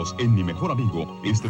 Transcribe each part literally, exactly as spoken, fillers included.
Bienvenidos en Mi Mejor Amigo. Este...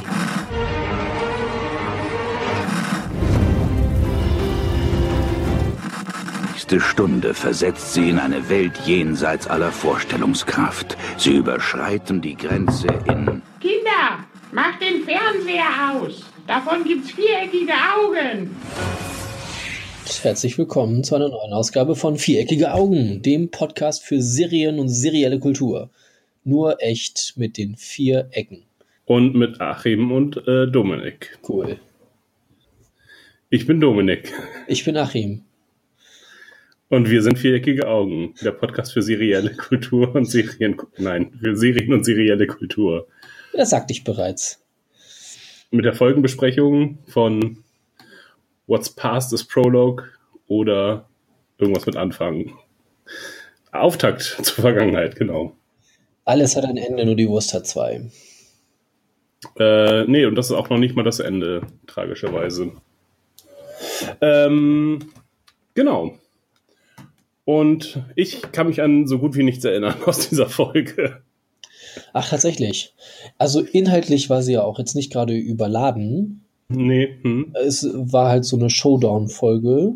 Nächste Stunde versetzt sie in eine Welt jenseits aller Vorstellungskraft. Sie überschreiten die Grenze in... Kinder, macht den Fernseher aus. Davon gibt's viereckige Augen. Herzlich willkommen zu einer neuen Ausgabe von Viereckige Augen, dem Podcast für Serien und serielle Kultur. Nur echt mit den vier Ecken. Und mit Achim und äh, Dominik. Cool. Ich bin Dominik. Ich bin Achim. Und wir sind Viereckige Augen, der Podcast für serielle Kultur und Serien... Nein, für Serien und serielle Kultur. Das sagte ich bereits. Mit der Folgenbesprechung von What's Past is Prologue oder irgendwas mit Anfang. Auftakt zur Vergangenheit, genau. Alles hat ein Ende, nur die Wurst hat zwei. Äh, nee, und das ist auch noch nicht mal das Ende, tragischerweise. Ähm, genau. Und ich kann mich an so gut wie nichts erinnern aus dieser Folge. Ach, tatsächlich. Also inhaltlich war sie ja auch jetzt nicht gerade überladen. Nee. Hm. Es war halt so eine Showdown-Folge.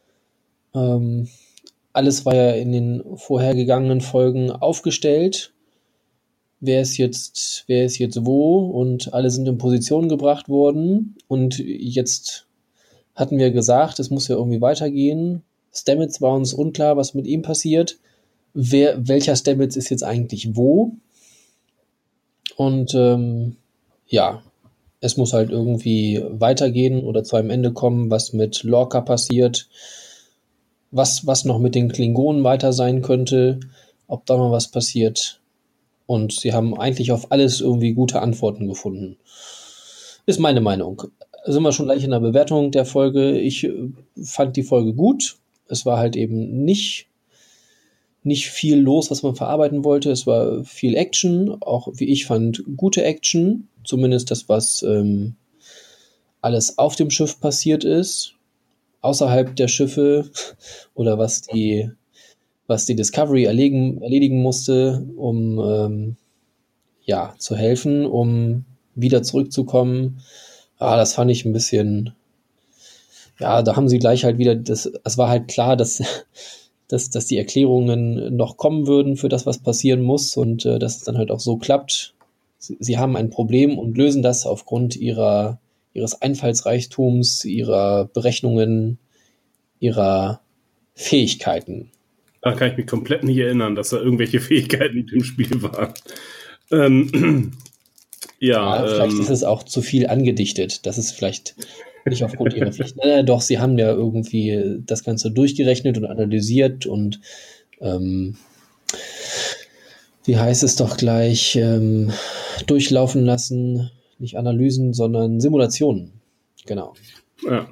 Ähm, alles war ja in den vorhergegangenen Folgen aufgestellt. Wer ist jetzt, wer ist jetzt wo? Und alle sind in Position gebracht worden. Und jetzt hatten wir gesagt, es muss ja irgendwie weitergehen. Stamets war uns unklar, was mit ihm passiert. Wer, welcher Stamets ist jetzt eigentlich wo? Und ähm, ja, es muss halt irgendwie weitergehen oder zu einem Ende kommen, was mit Lorca passiert, was, was noch mit den Klingonen weiter sein könnte, ob da noch was passiert. Und sie haben eigentlich auf alles irgendwie gute Antworten gefunden. Ist meine Meinung. Sind wir schon gleich in der Bewertung der Folge. Ich fand die Folge gut. Es war halt eben nicht, nicht viel los, was man verarbeiten wollte. Es war viel Action, auch wie ich fand, gute Action. Zumindest das, was ähm, alles auf dem Schiff passiert ist. Außerhalb der Schiffe oder was die, was die Discovery erledigen, erledigen musste, um ähm, ja, zu helfen, um wieder zurückzukommen. Ah, das fand ich ein bisschen... Ja, da haben sie gleich halt wieder, das, es war halt klar, dass, dass, dass die Erklärungen noch kommen würden für das, was passieren muss und äh, dass es dann halt auch so klappt. Sie, sie haben ein Problem und lösen das aufgrund ihrer, ihres Einfallsreichtums, ihrer Berechnungen, ihrer Fähigkeiten. Da kann ich mich komplett nicht erinnern, dass da irgendwelche Fähigkeiten im Spiel waren. Ähm, ja, ja, vielleicht ähm, ist es auch zu viel angedichtet. Das ist vielleicht... Nicht aufgrund ihrer Pflichten. Äh, doch, sie haben ja irgendwie das Ganze durchgerechnet und analysiert und ähm, wie heißt es doch gleich, ähm, durchlaufen lassen, nicht Analysen, sondern Simulationen. Genau. Ja.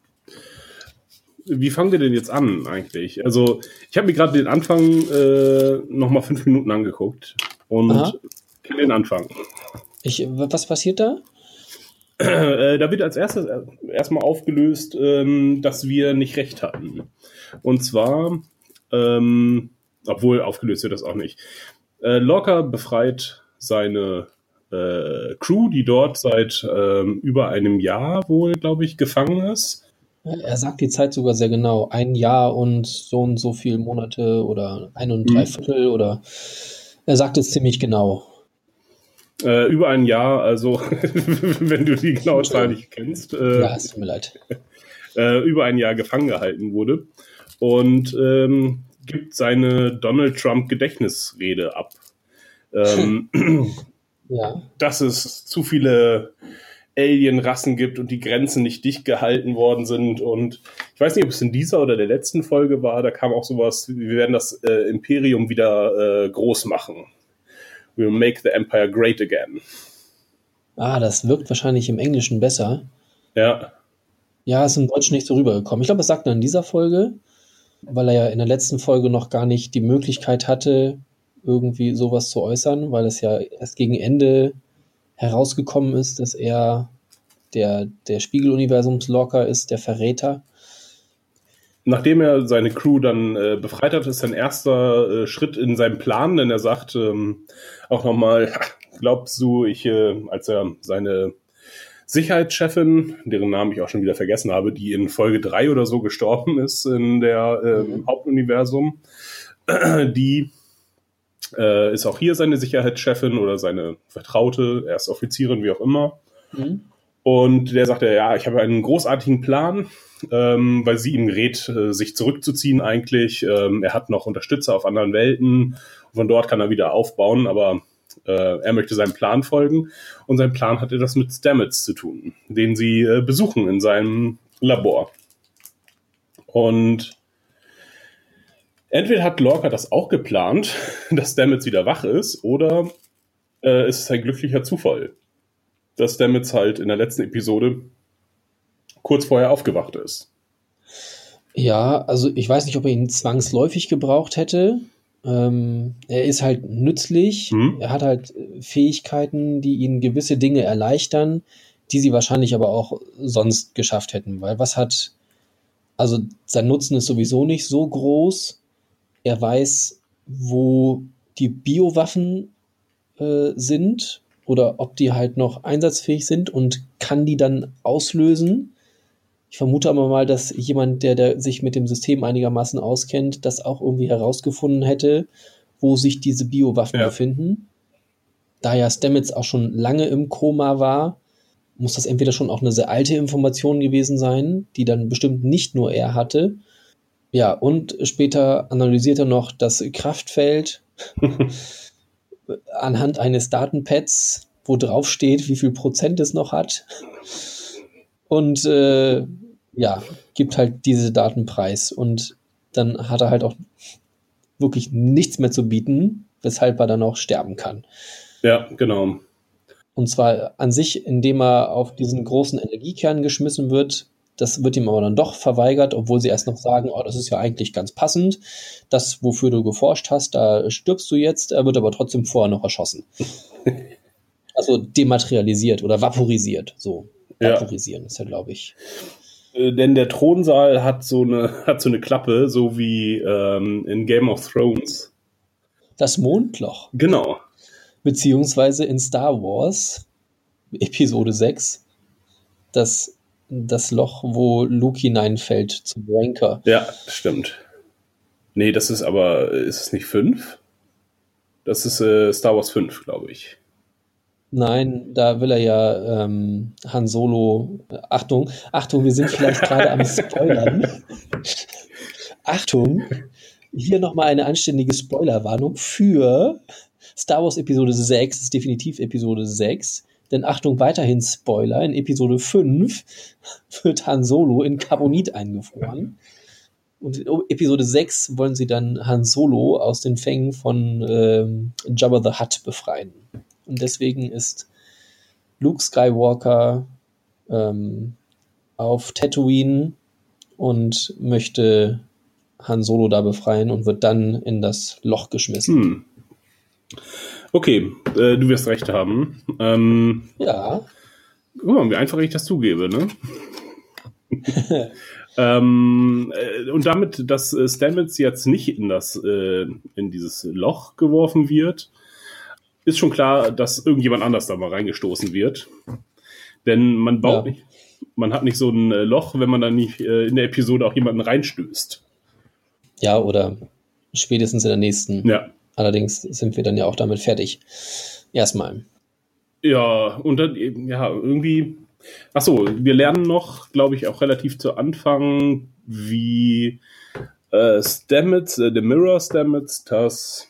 Wie fangen wir denn jetzt an eigentlich? Also ich habe mir gerade den Anfang äh, nochmal fünf Minuten angeguckt und kenne den Anfang. Ich, was passiert da? Äh, da wird als erstes erstmal aufgelöst, ähm, dass wir nicht recht hatten. Und zwar, ähm, obwohl aufgelöst wird das auch nicht. Äh, Lorca befreit seine äh, Crew, die dort seit ähm, über einem Jahr wohl, glaube ich, gefangen ist. Er sagt die Zeit sogar sehr genau. Ein Jahr und so und so viele Monate oder ein und drei Viertel mhm. oder er sagt es ziemlich genau. Äh, über ein Jahr, also wenn du die genaue Zahl nicht kennst. Äh, ja, es tut mir leid. Äh, über ein Jahr gefangen gehalten wurde und ähm, gibt seine Donald Trump Gedächtnisrede ab. Ähm, ja. Dass es zu viele Alien-Rassen gibt und die Grenzen nicht dicht gehalten worden sind. Und ich weiß nicht, ob es in dieser oder der letzten Folge war, da kam auch sowas, wir werden das äh, Imperium wieder äh, groß machen. We'll make the Empire great again. Ah, das wirkt wahrscheinlich im Englischen besser. Ja. Ja, ist im Deutschen nicht so rübergekommen. Ich glaube, das sagt er in dieser Folge, weil er ja in der letzten Folge noch gar nicht die Möglichkeit hatte, irgendwie sowas zu äußern, weil es ja erst gegen Ende herausgekommen ist, dass er der, der Spiegeluniversums-Lorca ist, der Verräter. nachdem er seine Crew dann äh, befreit hat, ist sein erster äh, Schritt in seinem Plan, denn er sagt ähm, auch nochmal, glaubst du, ich, äh, als er seine Sicherheitschefin, deren Namen ich auch schon wieder vergessen habe, die in Folge drei oder so gestorben ist in der äh, mhm. Hauptuniversum, die äh, ist auch hier seine Sicherheitschefin oder seine Vertraute, er ist Offizierin, wie auch immer. Mhm. Und der sagte, ja, ich habe einen großartigen Plan, ähm, weil sie ihm rät, äh, sich zurückzuziehen eigentlich. Ähm, er hat noch Unterstützer auf anderen Welten. Von dort kann er wieder aufbauen, aber äh, er möchte seinem Plan folgen. Und sein Plan hat etwas mit Stamets zu tun, den sie äh, besuchen in seinem Labor. Und entweder hat Lorca das auch geplant, dass Stamets wieder wach ist, oder äh, es ist ein glücklicher Zufall, dass Stamets halt in der letzten Episode kurz vorher aufgewacht ist. Ja, also ich weiß nicht, ob er ihn zwangsläufig gebraucht hätte. Ähm, er ist halt nützlich. Hm. Er hat halt Fähigkeiten, die ihn gewisse Dinge erleichtern, die sie wahrscheinlich aber auch sonst geschafft hätten. Weil was hat, also sein Nutzen ist sowieso nicht so groß. Er weiß, wo die Biowaffen äh, sind oder ob die halt noch einsatzfähig sind und kann die dann auslösen. Ich vermute aber mal, dass jemand, der, der sich mit dem System einigermaßen auskennt, das auch irgendwie herausgefunden hätte, wo sich diese Biowaffen ja. befinden. Da ja Stamets auch schon lange im Koma war, muss das entweder schon auch eine sehr alte Information gewesen sein, die dann bestimmt nicht nur er hatte. Ja, und später analysiert er noch das Kraftfeld anhand eines Datenpads, wo drauf steht, wie viel Prozent es noch hat. Und äh, ja, gibt halt diese Daten preis. Und dann hat er halt auch wirklich nichts mehr zu bieten, weshalb er dann auch sterben kann. Ja, genau. Und zwar an sich, indem er auf diesen großen Energiekern geschmissen wird. Das wird ihm aber dann doch verweigert, obwohl sie erst noch sagen, oh, das ist ja eigentlich ganz passend. Das, wofür du geforscht hast, da stirbst du jetzt. Er wird aber trotzdem vorher noch erschossen. Also dematerialisiert oder vaporisiert. So, vaporisieren ja. ist ja, glaube ich. Äh, denn der Thronsaal hat so eine, hat so eine Klappe, so wie ähm, in Game of Thrones. Das Mondloch. Genau. Beziehungsweise in Star Wars, Episode sechs, das das Loch, wo Luke hineinfällt zum Rancor. Ja, stimmt. Nee, das ist aber, ist es nicht fünf? Das ist äh, Star Wars fünf, glaube ich. Nein, da will er ja ähm, Han Solo, Achtung, Achtung, wir sind vielleicht gerade am Spoilern. Achtung, hier nochmal eine anständige Spoilerwarnung für Star Wars Episode sechs, das ist definitiv Episode sechs. Denn Achtung, weiterhin Spoiler, in Episode fünf wird Han Solo in Carbonit eingefroren. Und in Episode sechs wollen sie dann Han Solo aus den Fängen von ähm, Jabba the Hutt befreien. Und deswegen ist Luke Skywalker ähm, auf Tatooine und möchte Han Solo da befreien und wird dann in das Loch geschmissen. Hm. Okay, äh, du wirst recht haben. Ähm, ja. Guck mal, wie einfach ich das zugebe, ne? ähm, äh, und damit, dass äh, Stamets jetzt nicht in das äh, in dieses Loch geworfen wird, ist schon klar, dass irgendjemand anders da mal reingestoßen wird. Denn man baut ja. nicht, man hat nicht so ein äh, Loch, wenn man dann nicht äh, in der Episode auch jemanden reinstößt. Ja, oder spätestens in der nächsten. Ja. Allerdings sind wir dann ja auch damit fertig. Erstmal. Ja, und dann, ja, irgendwie. Achso, wir lernen noch, glaube ich, auch relativ zu Anfang, wie äh, Stamets, äh, der Mirror Stamets, das,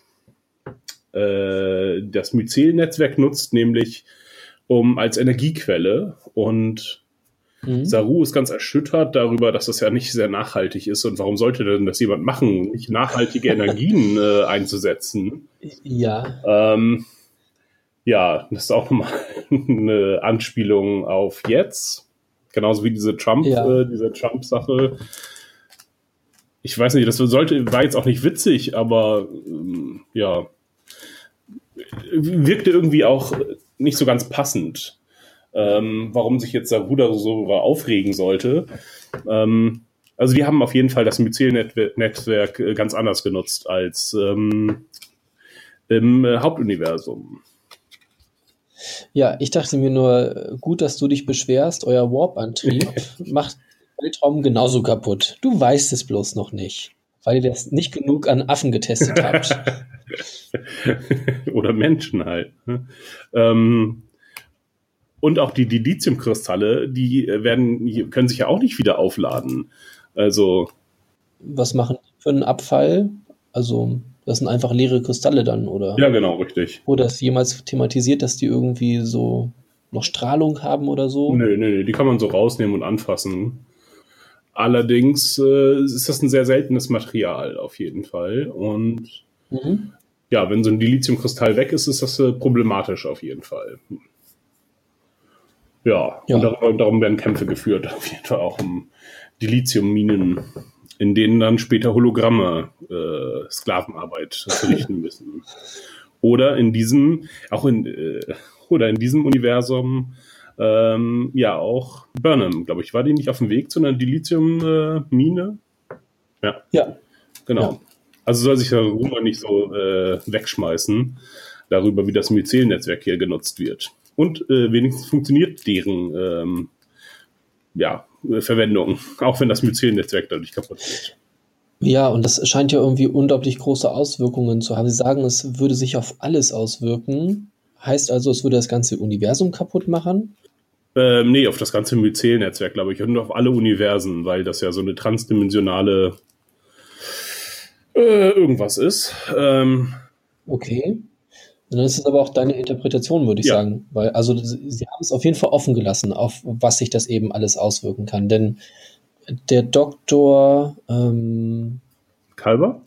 äh, das Myzel-Netzwerk nutzt, nämlich um als Energiequelle. Und mhm. Saru ist ganz erschüttert darüber, dass das ja nicht sehr nachhaltig ist. Und warum sollte denn das jemand machen, nicht nachhaltige Energien äh, einzusetzen? Ja. Ähm, ja, das ist auch nochmal eine Anspielung auf jetzt. Genauso wie diese Trump, ja. äh, diese Trump-Sache. Ich weiß nicht, das sollte, war jetzt auch nicht witzig, aber ähm, ja, wirkte irgendwie auch nicht so ganz passend. Ähm, warum sich jetzt Saru da so aufregen sollte. Ähm, Also die haben auf jeden Fall das Myzel-Netzwerk äh, ganz anders genutzt als ähm, im äh, Hauptuniversum. Ja, ich dachte mir nur, gut, dass du dich beschwerst, euer Warp-Antrieb macht den Weltraum genauso kaputt. Du weißt es bloß noch nicht, weil ihr das nicht genug an Affen getestet habt. Oder Menschen halt. Ne? Ähm, und auch die Dilithium-Kristalle, die werden, können sich ja auch nicht wieder aufladen. Also. Was machen die für einen Abfall? Also, das sind einfach leere Kristalle dann, oder? Ja, genau, richtig. Wurde das jemals thematisiert, dass die irgendwie so noch Strahlung haben oder so? Nö, nö, nö, die kann man so rausnehmen und anfassen. Allerdings äh, ist das ein sehr seltenes Material auf jeden Fall. Und mhm. ja, wenn so ein Dilithiumkristall weg ist, ist das äh, problematisch auf jeden Fall. Ja, ja. Und darum, darum werden Kämpfe geführt, auf jeden Fall auch um Dilithiumminen, in denen dann später Hologramme äh, Sklavenarbeit verrichten müssen. Oder in diesem, auch in, äh, oder in diesem Universum, ähm, ja, auch Burnham, glaube ich. War die nicht auf dem Weg zu einer Dilithium-Mine? Äh, ja. Ja. Genau. Ja. Also soll sich der Rumor nicht so äh, wegschmeißen, darüber, wie das Myzel-Netzwerk hier genutzt wird. Und äh, wenigstens funktioniert deren ähm, ja, Verwendung, auch wenn das Myzel-Netzwerk dadurch kaputt geht. Ja, und das scheint ja irgendwie unglaublich große Auswirkungen zu haben. Sie sagen, es würde sich auf alles auswirken. Heißt also, es würde das ganze Universum kaputt machen? Ähm, nee, auf das ganze Myzel-Netzwerk, glaube ich. Und auf alle Universen, weil das ja so eine transdimensionale äh, irgendwas ist. Ähm, okay. Und dann ist es aber auch deine Interpretation, würde ich ja. sagen. Weil, also, sie haben es auf jeden Fall offen gelassen, auf was sich das eben alles auswirken kann. Denn der Doktor ähm, Kalber?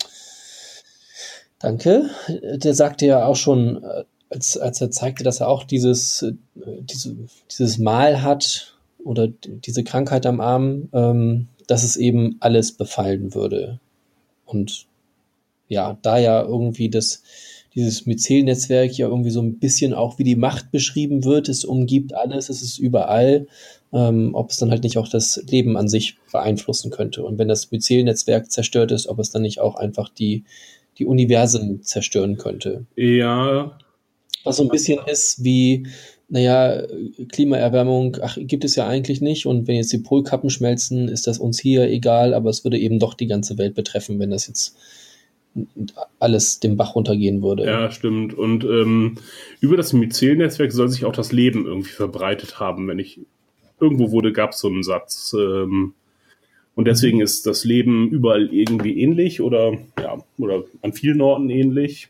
Danke. Der sagte ja auch schon, als, als er zeigte, dass er auch dieses, diese, dieses Mal hat oder diese Krankheit am Arm, ähm, dass es eben alles befallen würde. Und ja, da ja irgendwie das dieses Myzel-Netzwerk ja irgendwie so ein bisschen auch wie die Macht beschrieben wird. Es umgibt alles, es ist überall. Ähm, ob es dann halt nicht auch das Leben an sich beeinflussen könnte. Und wenn das Myzel-Netzwerk zerstört ist, ob es dann nicht auch einfach die, die Universen zerstören könnte. Ja. Was so ein bisschen ist wie, naja, Klimaerwärmung, ach, gibt es ja eigentlich nicht. Und wenn jetzt die Polkappen schmelzen, ist das uns hier egal. Aber es würde eben doch die ganze Welt betreffen, wenn das jetzt alles den Bach runtergehen würde. Ja, stimmt. Und ähm, über das Myzel-Netzwerk soll sich auch das Leben irgendwie verbreitet haben. Wenn ich irgendwo wurde, gab es so einen Satz. Ähm, und deswegen ist das Leben überall irgendwie ähnlich oder ja, oder an vielen Orten ähnlich.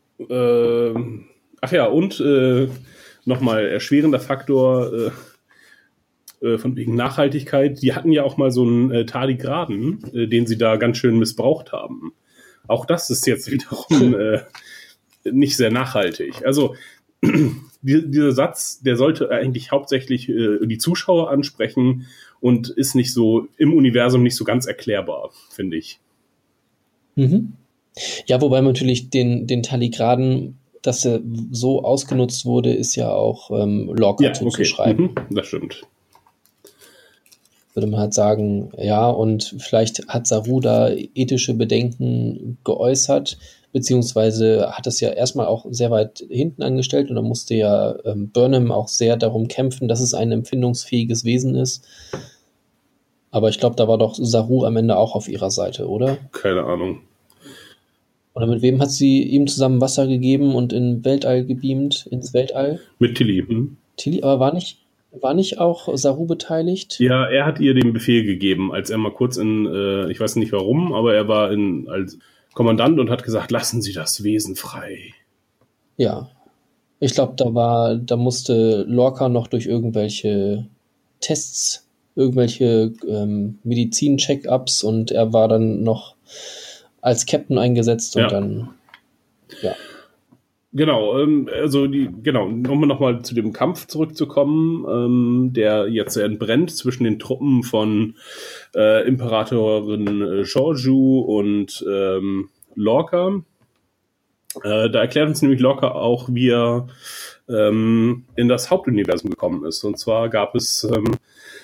Ähm, ach ja, und äh, nochmal erschwerender Faktor äh, äh, von wegen Nachhaltigkeit. Die hatten ja auch mal so einen äh, Tardigraden, äh, den sie da ganz schön missbraucht haben. Auch das ist jetzt wiederum äh, nicht sehr nachhaltig. Also die, dieser Satz, der sollte eigentlich hauptsächlich äh, die Zuschauer ansprechen und ist nicht so im Universum nicht so ganz erklärbar, finde ich. Mhm. Ja, wobei natürlich den, den Talligraden, dass er so ausgenutzt wurde, ist ja auch ähm, Lorca ja, zuzuschreiben. Okay. Mhm, das stimmt. Würde man halt sagen, ja, und vielleicht hat Saru da ethische Bedenken geäußert, beziehungsweise hat es ja erstmal auch sehr weit hinten angestellt und dann musste ja ähm, Burnham auch sehr darum kämpfen, dass es ein empfindungsfähiges Wesen ist. Aber ich glaube, da war doch Saru am Ende auch auf ihrer Seite, oder? Keine Ahnung. Oder mit wem hat sie ihm zusammen Wasser gegeben und in Weltall gebeamt, ins Weltall? Mit Tilly. Hm? Tilly, aber war nicht... War nicht auch Saru beteiligt? Ja, er hat ihr den Befehl gegeben, als er mal kurz in, äh, ich weiß nicht warum, aber er war in, als Kommandant und hat gesagt, lassen Sie das Wesen frei. Ja, ich glaube, da war, da musste Lorca noch durch irgendwelche Tests, irgendwelche ähm, Medizin-Check-ups und er war dann noch als Captain eingesetzt und ja. dann, ja. Genau, ähm, also die, genau, um nochmal zu dem Kampf zurückzukommen, ähm, der jetzt entbrennt zwischen den Truppen von äh, Imperatorin äh, Georgiou und ähm, Lorca. Äh, da erklärt uns nämlich Lorca auch, wie er ähm, in das Hauptuniversum gekommen ist. Und zwar gab es ähm,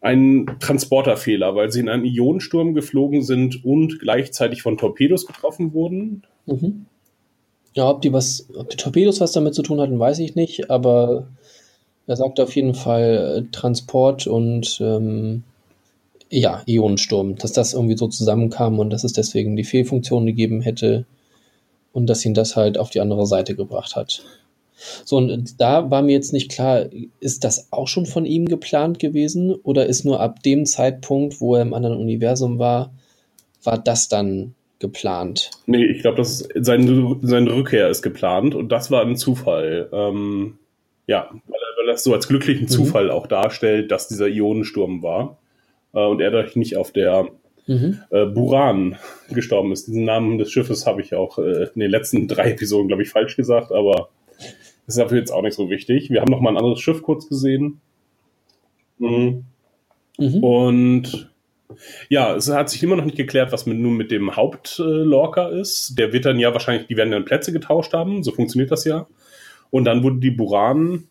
ein Transporterfehler, weil sie in einen Ionensturm geflogen sind und gleichzeitig von Torpedos getroffen wurden. Mhm. Ja, ob die was, ob die Torpedos was damit zu tun hatten, weiß ich nicht, aber er sagt auf jeden Fall äh, Transport und ähm, ja, Ionensturm, dass das irgendwie so zusammenkam und dass es deswegen die Fehlfunktion gegeben hätte und dass ihn das halt auf die andere Seite gebracht hat. So, und da war mir jetzt nicht klar, ist das auch schon von ihm geplant gewesen oder ist nur ab dem Zeitpunkt, wo er im anderen Universum war, war das dann geplant? Nee, ich glaube, das ist sein, seine Rückkehr ist geplant und das war ein Zufall. Ähm, ja, weil er, weil er das so als glücklichen Zufall mhm. auch darstellt, dass dieser Ionensturm war äh, und er dadurch nicht auf der mhm. äh, Buran gestorben ist. Diesen Namen des Schiffes habe ich auch äh, in den letzten drei Episoden, glaube ich, falsch gesagt, aber das ist dafür jetzt auch nicht so wichtig. Wir haben noch mal ein anderes Schiff kurz gesehen. Mhm. Mhm. Und ja, es hat sich immer noch nicht geklärt, was mit, nun mit dem Hauptlorca ist. Der wird dann ja wahrscheinlich, die werden dann Plätze getauscht haben. So funktioniert das ja. Und dann wurde die Buran,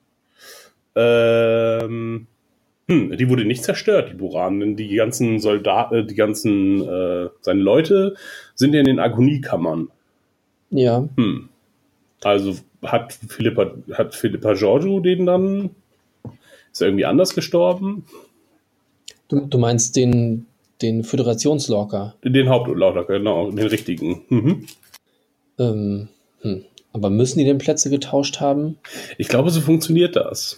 ähm, hm, die wurde nicht zerstört, die Buran. Denn die ganzen Soldaten, die ganzen, äh, seine Leute sind ja in den Agoniekammern. Ja. Hm. Also hat Philippa, hat Philippa Georgiou den dann, ist er irgendwie anders gestorben? Du, du meinst den, den Föderationslorca? Den Hauptlorca, genau, den richtigen. Mhm. Ähm, hm. Aber müssen die denn Plätze getauscht haben? Ich glaube, so funktioniert das.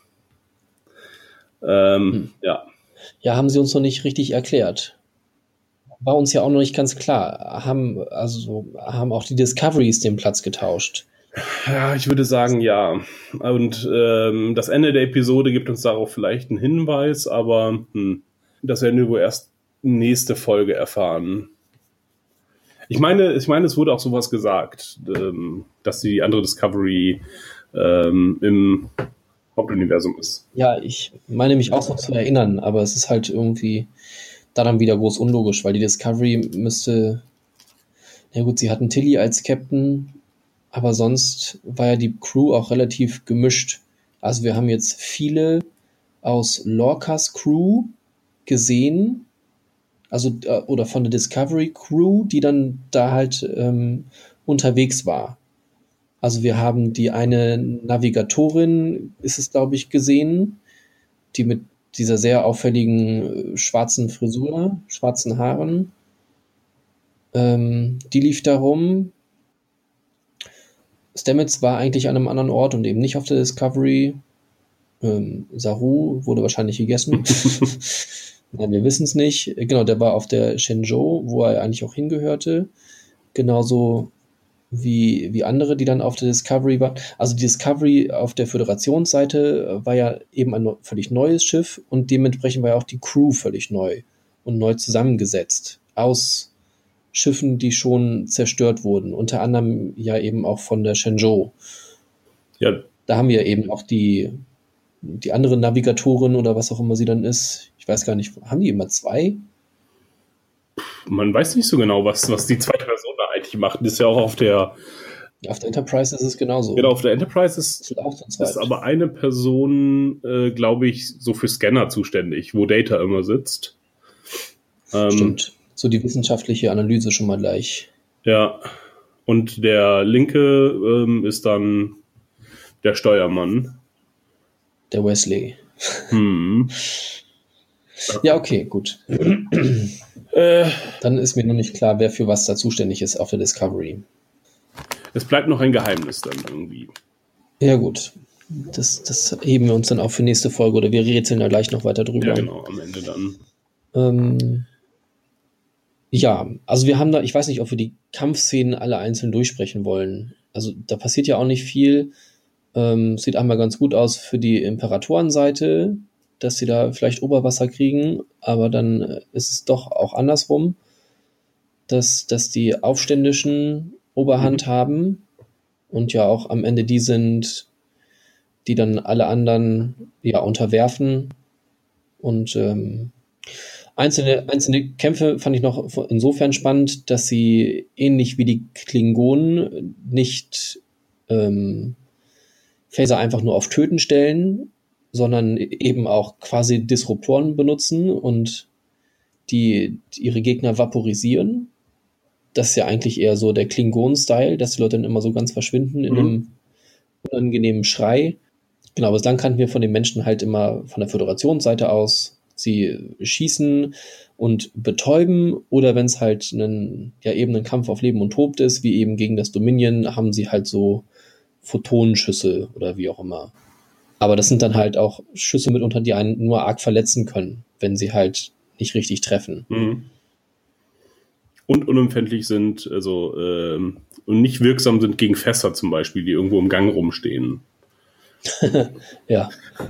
Ähm, hm. Ja. Ja, haben sie uns noch nicht richtig erklärt. War uns ja auch noch nicht ganz klar. Haben, also, haben auch die Discoveries den Platz getauscht? Ja, ich würde sagen, ja. Und ähm, das Ende der Episode gibt uns darauf vielleicht einen Hinweis, aber hm, das werden wir wohl erst nächste Folge erfahren. Ich meine, ich meine, es wurde auch sowas gesagt, ähm, dass die andere Discovery ähm, im Hauptuniversum ist. Ja, ich meine mich auch so zu erinnern, aber es ist halt irgendwie da dann wieder groß unlogisch, weil die Discovery müsste, na gut, sie hatten Tilly als Captain, aber sonst war ja die Crew auch relativ gemischt. Also wir haben jetzt viele aus Lorcas Crew gesehen, also äh, oder von der Discovery Crew, die dann da halt ähm, unterwegs war. Also wir haben die eine Navigatorin, ist es glaube ich, gesehen, die mit dieser sehr auffälligen äh, schwarzen Frisur, schwarzen Haaren, ähm, die lief da rum. Stamets war eigentlich an einem anderen Ort und eben nicht auf der Discovery. Ähm, Saru wurde wahrscheinlich gegessen. Nein, wir wissen es nicht. Genau, der war auf der Shenzhou, wo er eigentlich auch hingehörte. Genauso wie, wie andere, die dann auf der Discovery waren. Also die Discovery auf der Föderationsseite war ja eben ein völlig neues Schiff und dementsprechend war ja auch die Crew völlig neu und neu zusammengesetzt aus Schiffen, die schon zerstört wurden, unter anderem ja eben auch von der Shenzhou. Ja. Da haben wir eben auch die, die andere Navigatorin oder was auch immer sie dann ist. Ich weiß gar nicht, haben die immer zwei? Man weiß nicht so genau, was, was die zweite Person da eigentlich macht. Das ist ja auch auf der... Auf der Enterprise ist es genauso. Genau, auf der Enterprise ist, auch ist aber eine Person, äh, glaube ich, so für Scanner zuständig, wo Data immer sitzt. Ähm, Stimmt. So die wissenschaftliche Analyse schon mal gleich. Ja, und der linke ähm, ist dann der Steuermann. Der Wesley. Hm. Ja, okay, gut. Äh, Dann ist mir nur nicht klar, wer für was da zuständig ist auf der Discovery. Es bleibt noch ein Geheimnis dann irgendwie. Ja, gut. Das, das heben wir uns dann auch für nächste Folge oder wir rätseln da gleich noch weiter drüber. Ja, genau, am Ende dann. Ähm, ja, also wir haben da, ich weiß nicht, ob wir die Kampfszenen alle einzeln durchsprechen wollen. Also da passiert ja auch nicht viel. Ähm, sieht einmal ganz gut aus für die Imperatorenseite, dass sie da vielleicht Oberwasser kriegen, aber dann ist es doch auch andersrum, dass, dass die Aufständischen Oberhand mhm. haben und ja auch am Ende die sind, die dann alle anderen ja unterwerfen und ähm, einzelne, einzelne Kämpfe fand ich noch insofern spannend, dass sie ähnlich wie die Klingonen nicht ähm, Phaser einfach nur auf Töten stellen, sondern eben auch quasi Disruptoren benutzen und die ihre Gegner vaporisieren. Das ist ja eigentlich eher so der Klingon-Style, dass die Leute dann immer so ganz verschwinden in mhm. einem unangenehmen Schrei. Genau, aber dann kannten wir von den Menschen halt immer von der Föderationsseite aus, sie schießen und betäuben, oder wenn es halt einen, ja, eben ein Kampf auf Leben und Tod ist, wie eben gegen das Dominion, haben sie halt so Photonenschüsse oder wie auch immer. Aber das sind dann halt auch Schüsse mitunter, die einen nur arg verletzen können, wenn sie halt nicht richtig treffen. Mhm. Und unempfindlich sind, also ähm, und nicht wirksam sind gegen Fässer zum Beispiel, die irgendwo im Gang rumstehen. Ja.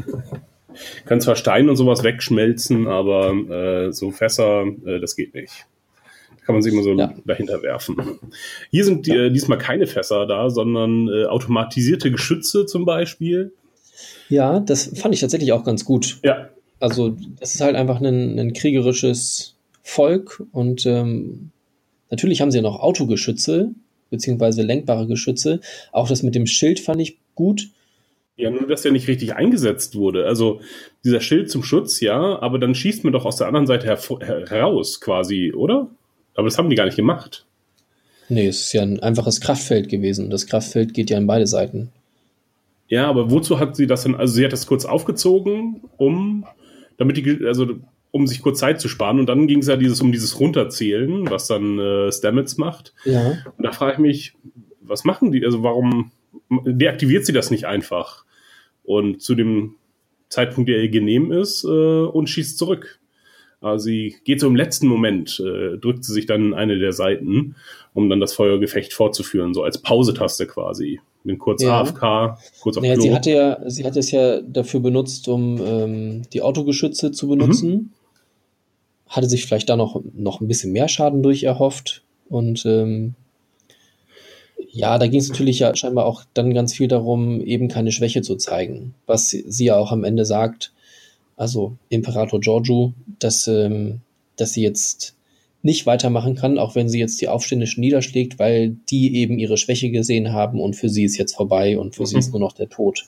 Kann zwar Stein und sowas wegschmelzen, aber äh, so Fässer, äh, das geht nicht. Da kann man sich immer so ja. dahinter werfen. Hier sind die, äh, diesmal keine Fässer da, sondern äh, automatisierte Geschütze zum Beispiel. Ja, das fand ich tatsächlich auch ganz gut. Ja. Also das ist halt einfach ein, ein kriegerisches Volk und ähm, natürlich haben sie ja noch Autogeschütze, beziehungsweise lenkbare Geschütze. Auch das mit dem Schild fand ich gut. Ja, nur dass der nicht richtig eingesetzt wurde. Also dieser Schild zum Schutz, ja, aber dann schießt man doch aus der anderen Seite hervor- heraus quasi, oder? Aber das haben die gar nicht gemacht. Nee, es ist ja ein einfaches Kraftfeld gewesen. Das Kraftfeld geht ja in beide Seiten. Ja, aber wozu hat sie das denn? Also sie hat das kurz aufgezogen, um damit die, also um sich kurz Zeit zu sparen, und dann ging es ja dieses um dieses Runterzählen, was dann äh, Stamets macht. Ja. Und da frage ich mich, was machen die? Also warum deaktiviert sie das nicht einfach? Und zu dem Zeitpunkt, der ihr genehm ist, äh, und schießt zurück. Also sie geht so im letzten Moment, äh, drückt sie sich dann in eine der Seiten, um dann das Feuergefecht fortzuführen, so als Pausetaste quasi. Bin kurz ja. A F K, kurz auf naja, Klo. Sie hatte ja, sie hat es ja dafür benutzt, um ähm, die Autogeschütze zu benutzen. Mhm. Hatte sich vielleicht da noch, noch ein bisschen mehr Schaden durch erhofft. Und ähm, ja, da ging es natürlich ja scheinbar auch dann ganz viel darum, eben keine Schwäche zu zeigen. Was sie, sie ja auch am Ende sagt, also Imperator Georgiou, dass, ähm, dass sie jetzt nicht weitermachen kann, auch wenn sie jetzt die Aufständischen niederschlägt, weil die eben ihre Schwäche gesehen haben und für sie ist jetzt vorbei und für mhm. sie ist nur noch der Tod.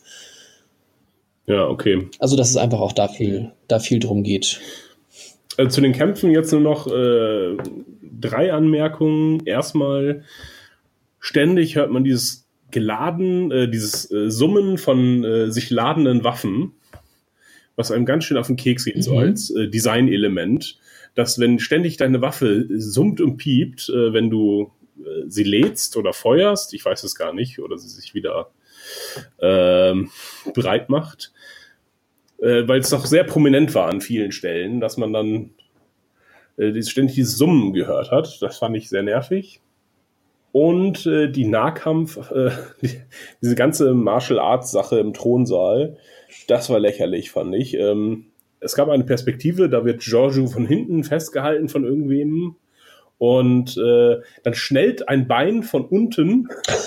Ja, okay. Also, dass es einfach auch da viel, da viel drum geht. Äh, zu den Kämpfen jetzt nur noch äh, drei Anmerkungen. Erstmal, ständig hört man dieses geladen, äh, dieses äh, Summen von äh, sich ladenden Waffen, was einem ganz schön auf den Keks geht, mhm. so als äh, Designelement, dass wenn ständig deine Waffe summt und piept, äh, wenn du äh, sie lädst oder feuerst, ich weiß es gar nicht, oder sie sich wieder äh, bereit macht, äh, weil es doch sehr prominent war an vielen Stellen, dass man dann äh, ständig dieses Summen gehört hat. Das fand ich sehr nervig. Und äh, die Nahkampf, äh, die, diese ganze Martial Arts Sache im Thronsaal, das war lächerlich, fand ich. Ähm, es gab eine Perspektive, da wird Georgiou von hinten festgehalten von irgendwem und äh, dann schnellt ein Bein von unten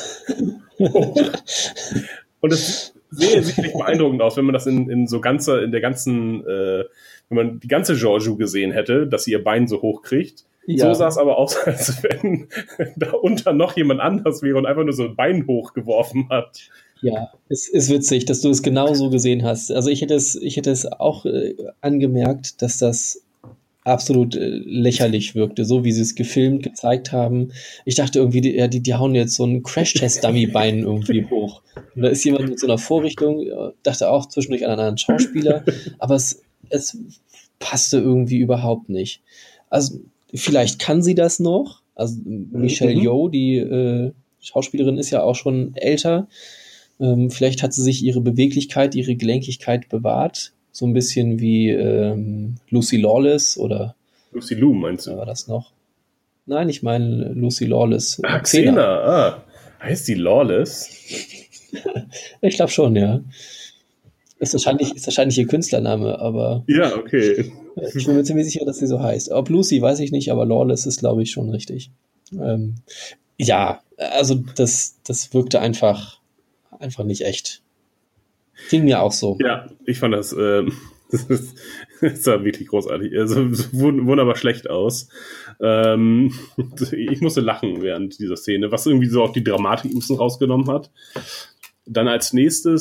und es sehe sicherlich beeindruckend aus, wenn man das in, in so ganze, in der ganzen, äh, wenn man die ganze Georgiou gesehen hätte, dass sie ihr Bein so hoch kriegt. Ja. So sah es aber aus, als wenn da unter noch jemand anders wäre und einfach nur so ein Bein hochgeworfen hat. Ja, es ist witzig, dass du es genau so gesehen hast. Also ich hätte es, ich hätte es auch äh, angemerkt, dass das absolut äh, lächerlich wirkte, so wie sie es gefilmt, gezeigt haben. Ich dachte irgendwie, die, ja, die, die hauen jetzt so ein Crash-Test-Dummy-Bein irgendwie hoch. Und da ist jemand mit so einer Vorrichtung, ja, dachte auch zwischendurch an einen anderen Schauspieler, aber es, es passte irgendwie überhaupt nicht. Also vielleicht kann sie das noch. Also Michelle mhm. Yeoh, die äh, Schauspielerin, ist ja auch schon älter. Ähm, vielleicht hat sie sich ihre Beweglichkeit, ihre Gelenkigkeit bewahrt. So ein bisschen wie ähm, Lucy Lawless oder... Lucy Liu meinst du? War das noch? Nein, ich meine Lucy Lawless. Ah, Xena. Xena. Ah, heißt die Lawless? Ich glaube schon, ja. Ist wahrscheinlich, ist wahrscheinlich ihr Künstlername, aber... Ja, okay. Ich bin mir ziemlich sicher, dass sie so heißt. Ob Lucy, weiß ich nicht, aber Lawless ist, glaube ich, schon richtig. Ähm, ja, also das, das wirkte einfach... einfach nicht echt. Ging mir auch so. Ja, ich fand das, äh, das, ist, das sah wirklich großartig, also wunderbar schlecht aus. Ähm, ich musste lachen während dieser Szene, was irgendwie so auch die Dramatik ein bisschen rausgenommen hat. Dann als nächstes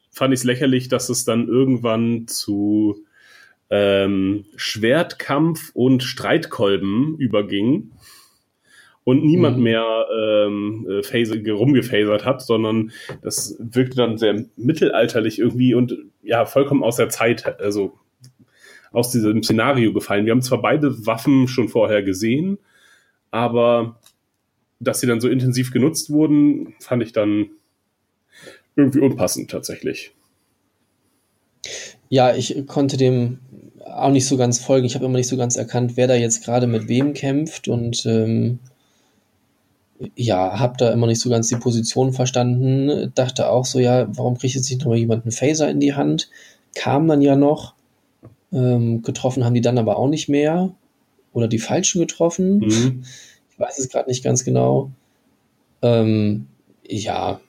fand ich es lächerlich, dass es dann irgendwann zu ähm, Schwertkampf und Streitkolben überging und niemand mhm. mehr ähm, phase, rumgefasert hat, sondern das wirkte dann sehr mittelalterlich irgendwie und ja, vollkommen aus der Zeit, also aus diesem Szenario gefallen. Wir haben zwar beide Waffen schon vorher gesehen, aber dass sie dann so intensiv genutzt wurden, fand ich dann irgendwie unpassend tatsächlich. Ja, ich konnte dem auch nicht so ganz folgen. Ich habe immer nicht so ganz erkannt, wer da jetzt gerade mit wem kämpft und ähm, ja, habe da immer nicht so ganz die Position verstanden. Dachte auch so, ja, warum kriegt jetzt nicht noch mal jemand einen Phaser in die Hand? Kam dann ja noch. Ähm, getroffen haben die dann aber auch nicht mehr. Oder die Falschen getroffen. Mhm. Ich weiß es gerade nicht ganz genau. Ähm, ja.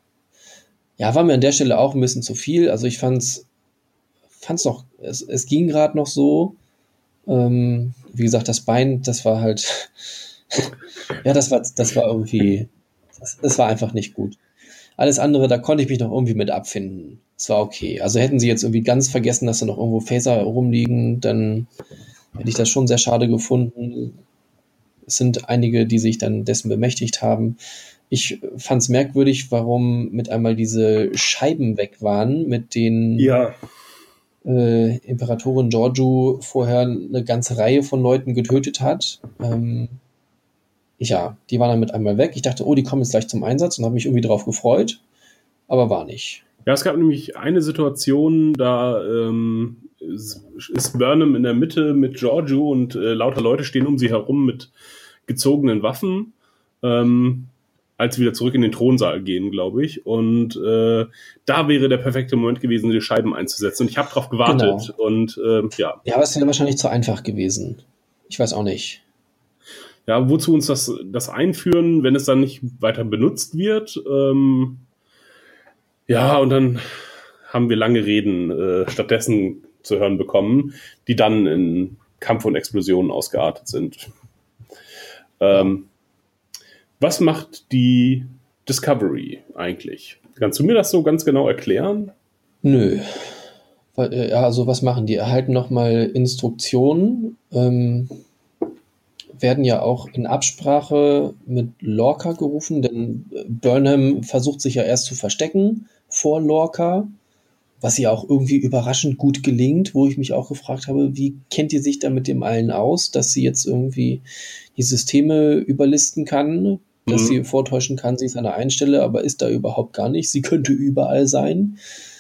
Ja, war mir an der Stelle auch ein bisschen zu viel. Also ich fand's, fand's noch, es, es ging gerade noch so. Ähm, wie gesagt, das Bein, das war halt, ja, das war, das war irgendwie, das, das war einfach nicht gut. Alles andere, da konnte ich mich noch irgendwie mit abfinden. Es war okay. Also hätten sie jetzt irgendwie ganz vergessen, dass da noch irgendwo Phaser rumliegen, dann hätte ich das schon sehr schade gefunden. Es sind einige, die sich dann dessen bemächtigt haben. Ich fand es merkwürdig, warum mit einmal diese Scheiben weg waren, mit denen ja. äh, Imperatorin Georgiou vorher eine ganze Reihe von Leuten getötet hat. Ähm, ja, die waren dann mit einmal weg. Ich dachte, oh, die kommen jetzt gleich zum Einsatz und habe mich irgendwie drauf gefreut, aber war nicht. Ja, es gab nämlich eine Situation, da ähm, ist Burnham in der Mitte mit Georgiou und äh, lauter Leute stehen um sie herum mit gezogenen Waffen, ähm, als sie wieder zurück in den Thronsaal gehen, glaube ich. Und äh, da wäre der perfekte Moment gewesen, die Scheiben einzusetzen. Und ich habe drauf gewartet. Genau. Und äh, ja. Ja, aber es wäre wahrscheinlich zu einfach gewesen. Ich weiß auch nicht. Ja, wozu uns das, das einführen, wenn es dann nicht weiter benutzt wird? Ähm, ja, und dann haben wir lange Reden äh, stattdessen zu hören bekommen, die dann in Kampf und Explosionen ausgeartet sind. Ähm, was macht die Discovery eigentlich? Kannst du mir das so ganz genau erklären? Nö. Ja, also was machen die? Erhalten nochmal Instruktionen, ähm, werden ja auch in Absprache mit Lorca gerufen, denn Burnham versucht sich ja erst zu verstecken vor Lorca, was ihr auch irgendwie überraschend gut gelingt, wo ich mich auch gefragt habe, wie kennt ihr sich da mit dem allen aus, dass sie jetzt irgendwie die Systeme überlisten kann, dass mhm. sie vortäuschen kann, sie ist an der einen Stelle, aber ist da überhaupt gar nicht. Sie könnte überall sein.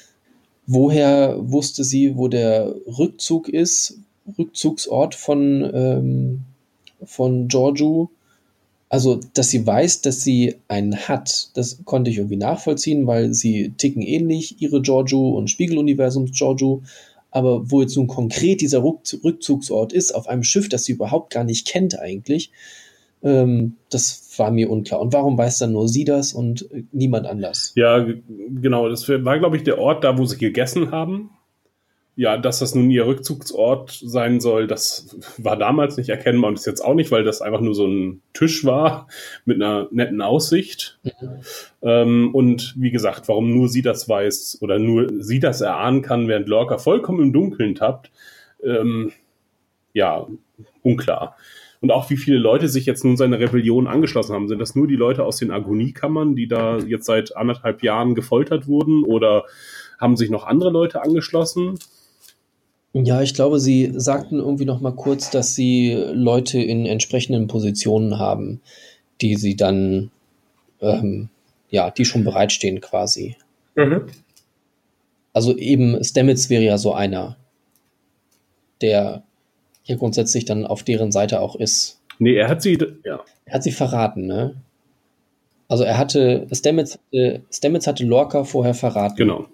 Woher wusste sie, wo der Rückzug ist, Rückzugsort von ähm, von Georgiou? Also, dass sie weiß, dass sie einen hat, das konnte ich irgendwie nachvollziehen, weil sie ticken ähnlich, ihre Georgiou und Spiegeluniversums Georgiou. Aber wo jetzt nun konkret dieser Rückzugsort ist, auf einem Schiff, das sie überhaupt gar nicht kennt eigentlich, ähm, das war mir unklar. Und warum weiß dann nur sie das und niemand anders? Ja, g- genau. Das war, glaube ich, der Ort da, wo sie gegessen haben. Ja, dass das nun ihr Rückzugsort sein soll, das war damals nicht erkennbar und ist jetzt auch nicht, weil das einfach nur so ein Tisch war mit einer netten Aussicht. Mhm. Ähm, und wie gesagt, warum nur sie das weiß oder nur sie das erahnen kann, während Lorca vollkommen im Dunkeln tappt, ähm, ja, unklar. Und auch wie viele Leute sich jetzt nun seiner Rebellion angeschlossen haben. Sind das nur die Leute aus den Agoniekammern, die da jetzt seit anderthalb Jahren gefoltert wurden, oder haben sich noch andere Leute angeschlossen? Ja, ich glaube, sie sagten irgendwie noch mal kurz, dass sie Leute in entsprechenden Positionen haben, die sie dann, ähm, ja, die schon bereitstehen quasi. Mhm. Also eben Stamets wäre ja so einer, der hier grundsätzlich dann auf deren Seite auch ist. Nee, er hat sie, ja. Er hat sie verraten, ne? Also er hatte, Stamets, äh, Stamets hatte Lorca vorher verraten. Genau.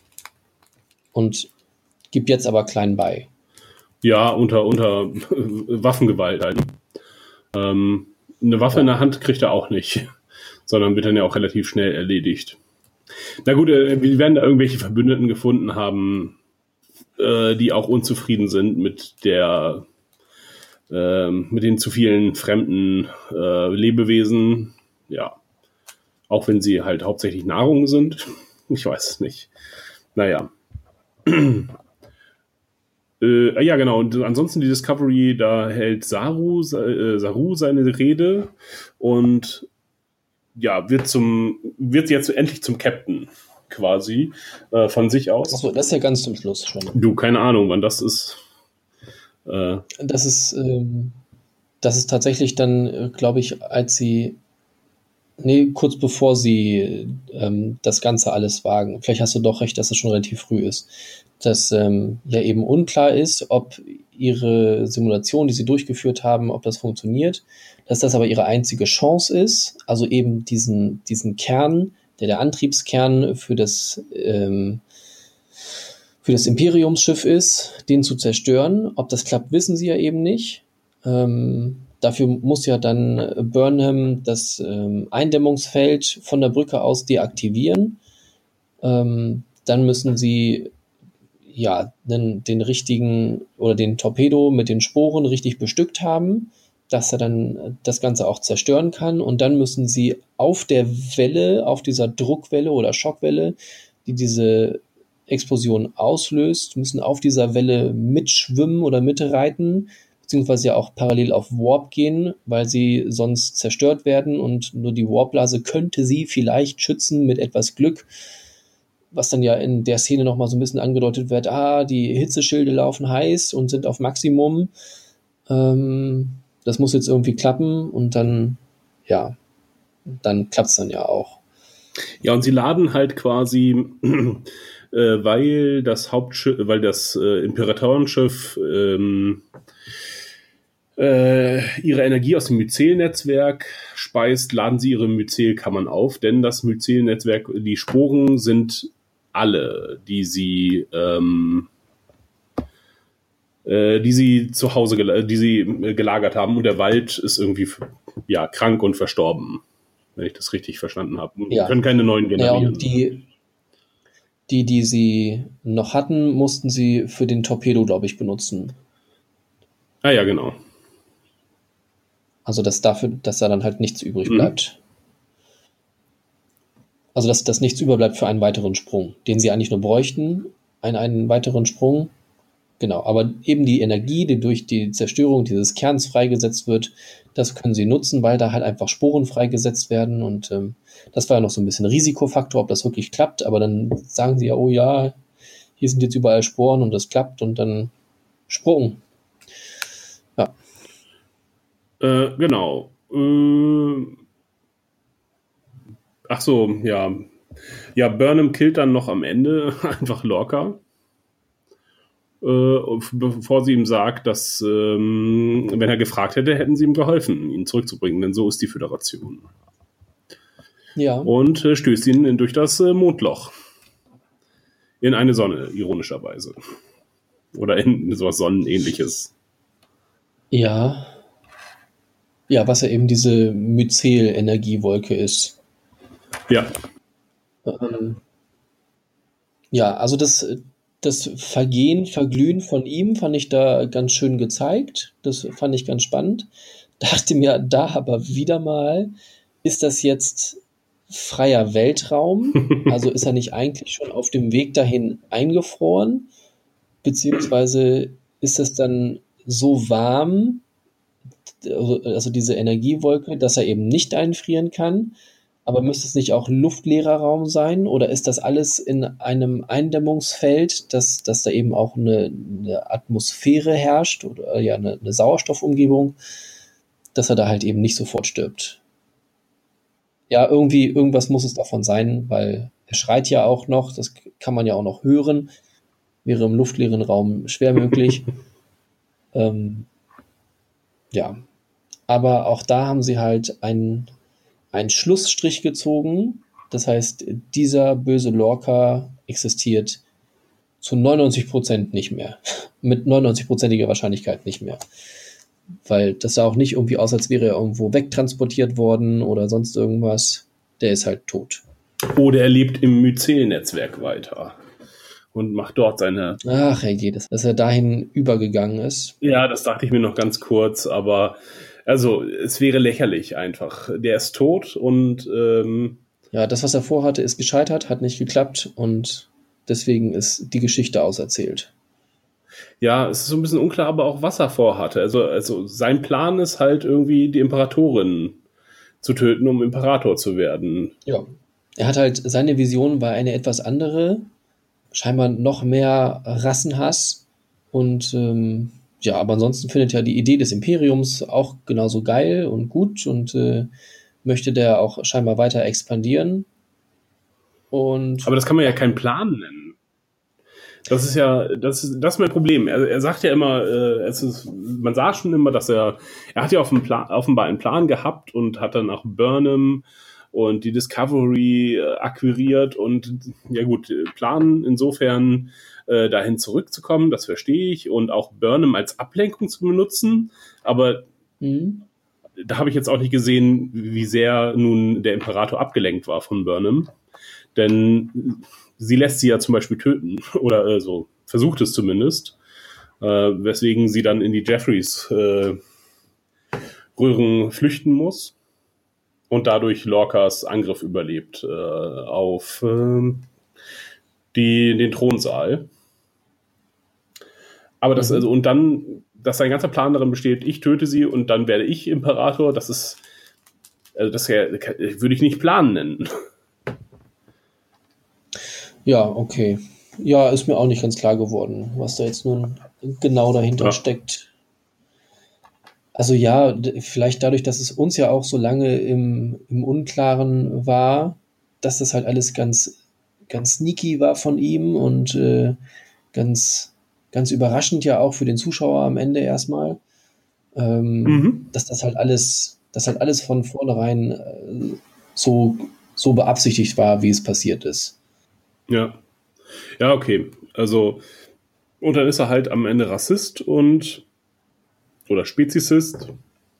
Und gibt jetzt aber klein bei. Ja, unter, unter Waffengewalt halt. Ähm, eine Waffe ja. in der Hand kriegt er auch nicht, sondern wird dann ja auch relativ schnell erledigt. Na gut, äh, wir werden da irgendwelche Verbündeten gefunden haben, äh, die auch unzufrieden sind mit der, äh, mit den zu vielen fremden äh, Lebewesen. Ja, auch wenn sie halt hauptsächlich Nahrung sind. Ich weiß es nicht. Naja. Äh, ja, genau. Und ansonsten die Discovery, da hält Saru, äh, Saru seine Rede und ja, wird zum, wird jetzt endlich zum Captain quasi äh, von sich aus. Achso, das ist ja ganz zum Schluss schon. Du, keine Ahnung, wann das ist. Äh, Das ist, ähm, das ist tatsächlich dann, äh, glaube ich, als sie, nee, kurz bevor sie ähm, das Ganze alles wagen. Vielleicht hast du doch recht, dass es schon relativ früh ist. Dass ähm, ja eben unklar ist, ob ihre Simulation, die sie durchgeführt haben, ob das funktioniert. Dass das aber ihre einzige Chance ist, also eben diesen, diesen Kern, der der Antriebskern für das, ähm, für das Imperiumsschiff ist, den zu zerstören. Ob das klappt, wissen sie ja eben nicht. Ähm, dafür muss ja dann Burnham das ähm, Eindämmungsfeld von der Brücke aus deaktivieren. Ähm, dann müssen sie ja den, den richtigen oder den Torpedo mit den Sporen richtig bestückt haben, dass er dann das Ganze auch zerstören kann. Und dann müssen sie auf der Welle, auf dieser Druckwelle oder Schockwelle, die diese Explosion auslöst, müssen auf dieser Welle mitschwimmen oder mitreiten, beziehungsweise ja auch parallel auf Warp gehen, weil sie sonst zerstört werden und nur die Warpblase könnte sie vielleicht schützen mit etwas Glück, was dann ja in der Szene nochmal so ein bisschen angedeutet wird, ah, die Hitzeschilde laufen heiß und sind auf Maximum. Ähm, das muss jetzt irgendwie klappen und dann, ja, dann klappt es dann ja auch. Ja, und sie laden halt quasi, äh, weil das Hauptschiff, weil das äh, Imperatorenschiff ähm, äh, ihre Energie aus dem Myzel-Netzwerk speist, laden sie ihre Myzel-Kammern auf, denn das Myzel-Netzwerk, die Sporen sind alle, die sie ähm, äh, die sie zu Hause, gel- die sie äh, gelagert haben, und der Wald ist irgendwie ja krank und verstorben, wenn ich das richtig verstanden habe. Ja. Können keine neuen generieren. Ja, und die, die, die sie noch hatten, mussten sie für den Torpedo, glaube ich, benutzen. Ah ja, genau. Also dass dafür, dass da dann halt nichts übrig Mhm. bleibt. Also dass, dass nichts überbleibt für einen weiteren Sprung, den sie eigentlich nur bräuchten, einen, einen weiteren Sprung. Genau, aber eben die Energie, die durch die Zerstörung dieses Kerns freigesetzt wird, das können sie nutzen, weil da halt einfach Sporen freigesetzt werden. Und ähm, das war ja noch so ein bisschen Risikofaktor, ob das wirklich klappt. Aber dann sagen sie ja, oh ja, hier sind jetzt überall Sporen und das klappt und dann Sprung. Ja. Äh, genau. Äh, ach so, ja. Ja, Burnham killt dann noch am Ende einfach Lorca. Äh, bevor sie ihm sagt, dass, ähm, wenn er gefragt hätte, hätten sie ihm geholfen, ihn zurückzubringen, denn so ist die Föderation. Ja. Und äh, stößt ihn in, durch das äh, Mondloch in eine Sonne, ironischerweise. Oder in sowas Sonnenähnliches. Ja. Ja, was ja eben diese Myzel-Energiewolke ist. Ja. Ähm, ja, also das, das Vergehen, Verglühen von ihm fand ich da ganz schön gezeigt. Das fand ich ganz spannend. Dachte mir da aber wieder mal, ist das jetzt freier Weltraum? Also ist er nicht eigentlich schon auf dem Weg dahin eingefroren? Beziehungsweise ist es dann so warm, also diese Energiewolke, dass er eben nicht einfrieren kann? Aber müsste es nicht auch luftleerer Raum sein? Oder ist das alles in einem Eindämmungsfeld, dass, dass da eben auch eine, eine Atmosphäre herrscht oder ja eine, eine Sauerstoffumgebung, dass er da halt eben nicht sofort stirbt? Ja, irgendwie, irgendwas muss es davon sein, weil er schreit ja auch noch, das kann man ja auch noch hören, wäre im luftleeren Raum schwer möglich. ähm, ja, aber auch da haben sie halt einen einen Schlussstrich gezogen. Das heißt, dieser böse Lorca existiert zu neunundneunzig Prozent nicht mehr. Mit neunundneunzig-prozentiger Wahrscheinlichkeit nicht mehr. Weil das sah auch nicht irgendwie aus, als wäre er irgendwo wegtransportiert worden oder sonst irgendwas. Der ist halt tot. Oder er lebt im Myzel-Netzwerk weiter und macht dort seine... Ach, herrje, dass er dahin übergegangen ist. Ja, das dachte ich mir noch ganz kurz, aber also es wäre lächerlich einfach. Der ist tot und ähm, ja, das, was er vorhatte, ist gescheitert, hat nicht geklappt und deswegen ist die Geschichte auserzählt. Ja, es ist so ein bisschen unklar, aber auch was er vorhatte. Also, also sein Plan ist halt irgendwie die Imperatorin zu töten, um Imperator zu werden. Ja. Er hat halt, seine Vision war eine etwas andere, scheinbar noch mehr Rassenhass und ähm, ja, aber ansonsten findet er die Idee des Imperiums auch genauso geil und gut und äh, möchte der auch scheinbar weiter expandieren. Und Aber das kann man ja keinen Plan nennen. Das ist ja, das ist, das ist mein Problem. Er, er sagt ja immer, äh, es ist, man sah schon immer, dass er, er hat ja auf dem Plan, offenbar einen Plan gehabt und hat dann auch Burnham und die Discovery äh, akquiriert und ja gut, Plan insofern äh, dahin zurückzukommen, das verstehe ich, und auch Burnham als Ablenkung zu benutzen, aber mhm. da habe ich jetzt auch nicht gesehen, wie sehr nun der Imperator abgelenkt war von Burnham, denn sie lässt sie ja zum Beispiel töten, oder äh, so, versucht es zumindest, äh, weswegen sie dann in die Jeffries äh, Röhren flüchten muss und dadurch Lorcas Angriff überlebt äh, auf äh, die, den Thronsaal. Aber das, Mhm. also, und dann, dass sein ganzer Plan darin besteht, ich töte sie und dann werde ich Imperator, das ist, also das ja, würde ich nicht Plan nennen. Ja, okay. Ja, ist mir auch nicht ganz klar geworden, was da jetzt nun genau dahinter Ja. steckt. Also ja, d- vielleicht dadurch, dass es uns ja auch so lange im, im Unklaren war, dass das halt alles ganz, ganz sneaky war von ihm und äh, ganz, ganz überraschend ja auch für den Zuschauer am Ende erstmal, ähm, Mhm. dass das halt alles, dass halt alles von vornherein äh, so, so beabsichtigt war, wie es passiert ist. Ja. Ja, okay. Also, und dann ist er halt am Ende Rassist und oder Spezisist.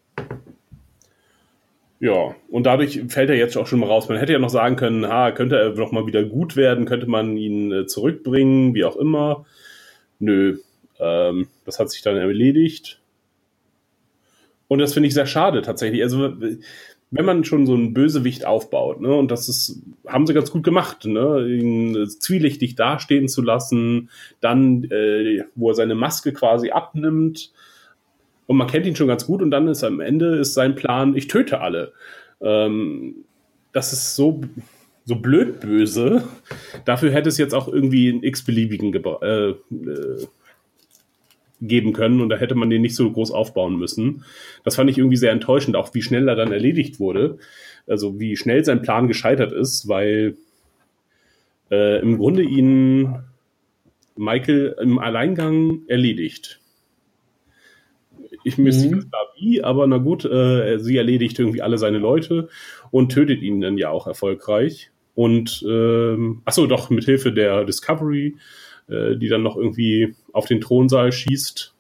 Ja, und dadurch fällt er jetzt auch schon mal raus. Man hätte ja noch sagen können, ha, könnte er noch mal wieder gut werden, könnte man ihn äh, zurückbringen, wie auch immer. Nö, ähm, das hat sich dann erledigt. Und das finde ich sehr schade tatsächlich. Also, wenn man schon so einen Bösewicht aufbaut, ne, und das ist, haben sie ganz gut gemacht, ne, ihn äh, zwielichtig dastehen zu lassen, dann, äh, wo er seine Maske quasi abnimmt, und man kennt ihn schon ganz gut, und dann ist am Ende ist sein Plan, ich töte alle. Ähm, das ist so, so blöd böse. Dafür hätte es jetzt auch irgendwie einen x-beliebigen gebra- äh, äh, geben können, und da hätte man den nicht so groß aufbauen müssen. Das fand ich irgendwie sehr enttäuschend, auch wie schnell er dann erledigt wurde. Also wie schnell sein Plan gescheitert ist, weil äh, im Grunde ihn Michael im Alleingang erledigt. Ich mir ist nicht Mhm. ganz klar wie, aber na gut, äh, sie erledigt irgendwie alle seine Leute und tötet ihn dann ja auch erfolgreich. Und ähm, achso, doch, mit Hilfe der Discovery, äh, die dann noch irgendwie auf den Thronsaal schießt.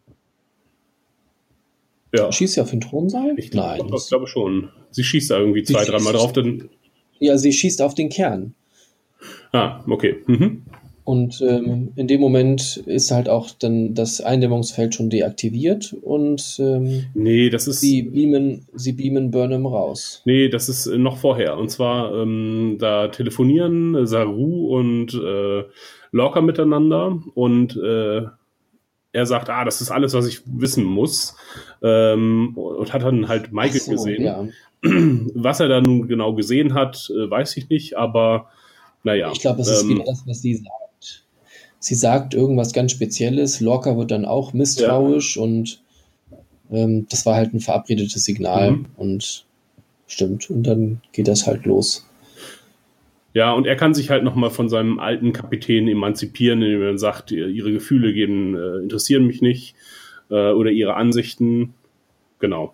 Ja, Schießt sie auf den Thronsaal? ich Nein. glaube, ich glaube schon. Sie schießt da irgendwie Sie zwei, schießt- dreimal drauf, dann. Ja, sie schießt auf den Kern. Ah, okay. Mhm. Und ähm, in dem Moment ist halt auch dann das Eindämmungsfeld schon deaktiviert und ähm, Nee, das ist. sie beamen, sie beamen Burnham raus. Nee, das ist äh, noch vorher. Und zwar, ähm, da telefonieren äh, Saru und äh, Lorca miteinander, und äh, er sagt, ah, das ist alles, was ich wissen muss. Ähm, und hat dann halt Michael Ach so, gesehen. ja. Was er da nun genau gesehen hat, äh, weiß ich nicht, aber naja. Ich glaube, es ist ähm, wieder das, was sie sagt. Sie sagt irgendwas ganz Spezielles, Lorca wird dann auch misstrauisch und ähm, das war halt ein verabredetes Signal Mhm. und stimmt. Und dann geht das halt los. Ja, und er kann sich halt nochmal von seinem alten Kapitän emanzipieren, indem er dann sagt, ihre Gefühle geben, äh, interessieren mich nicht, äh, oder ihre Ansichten. Genau.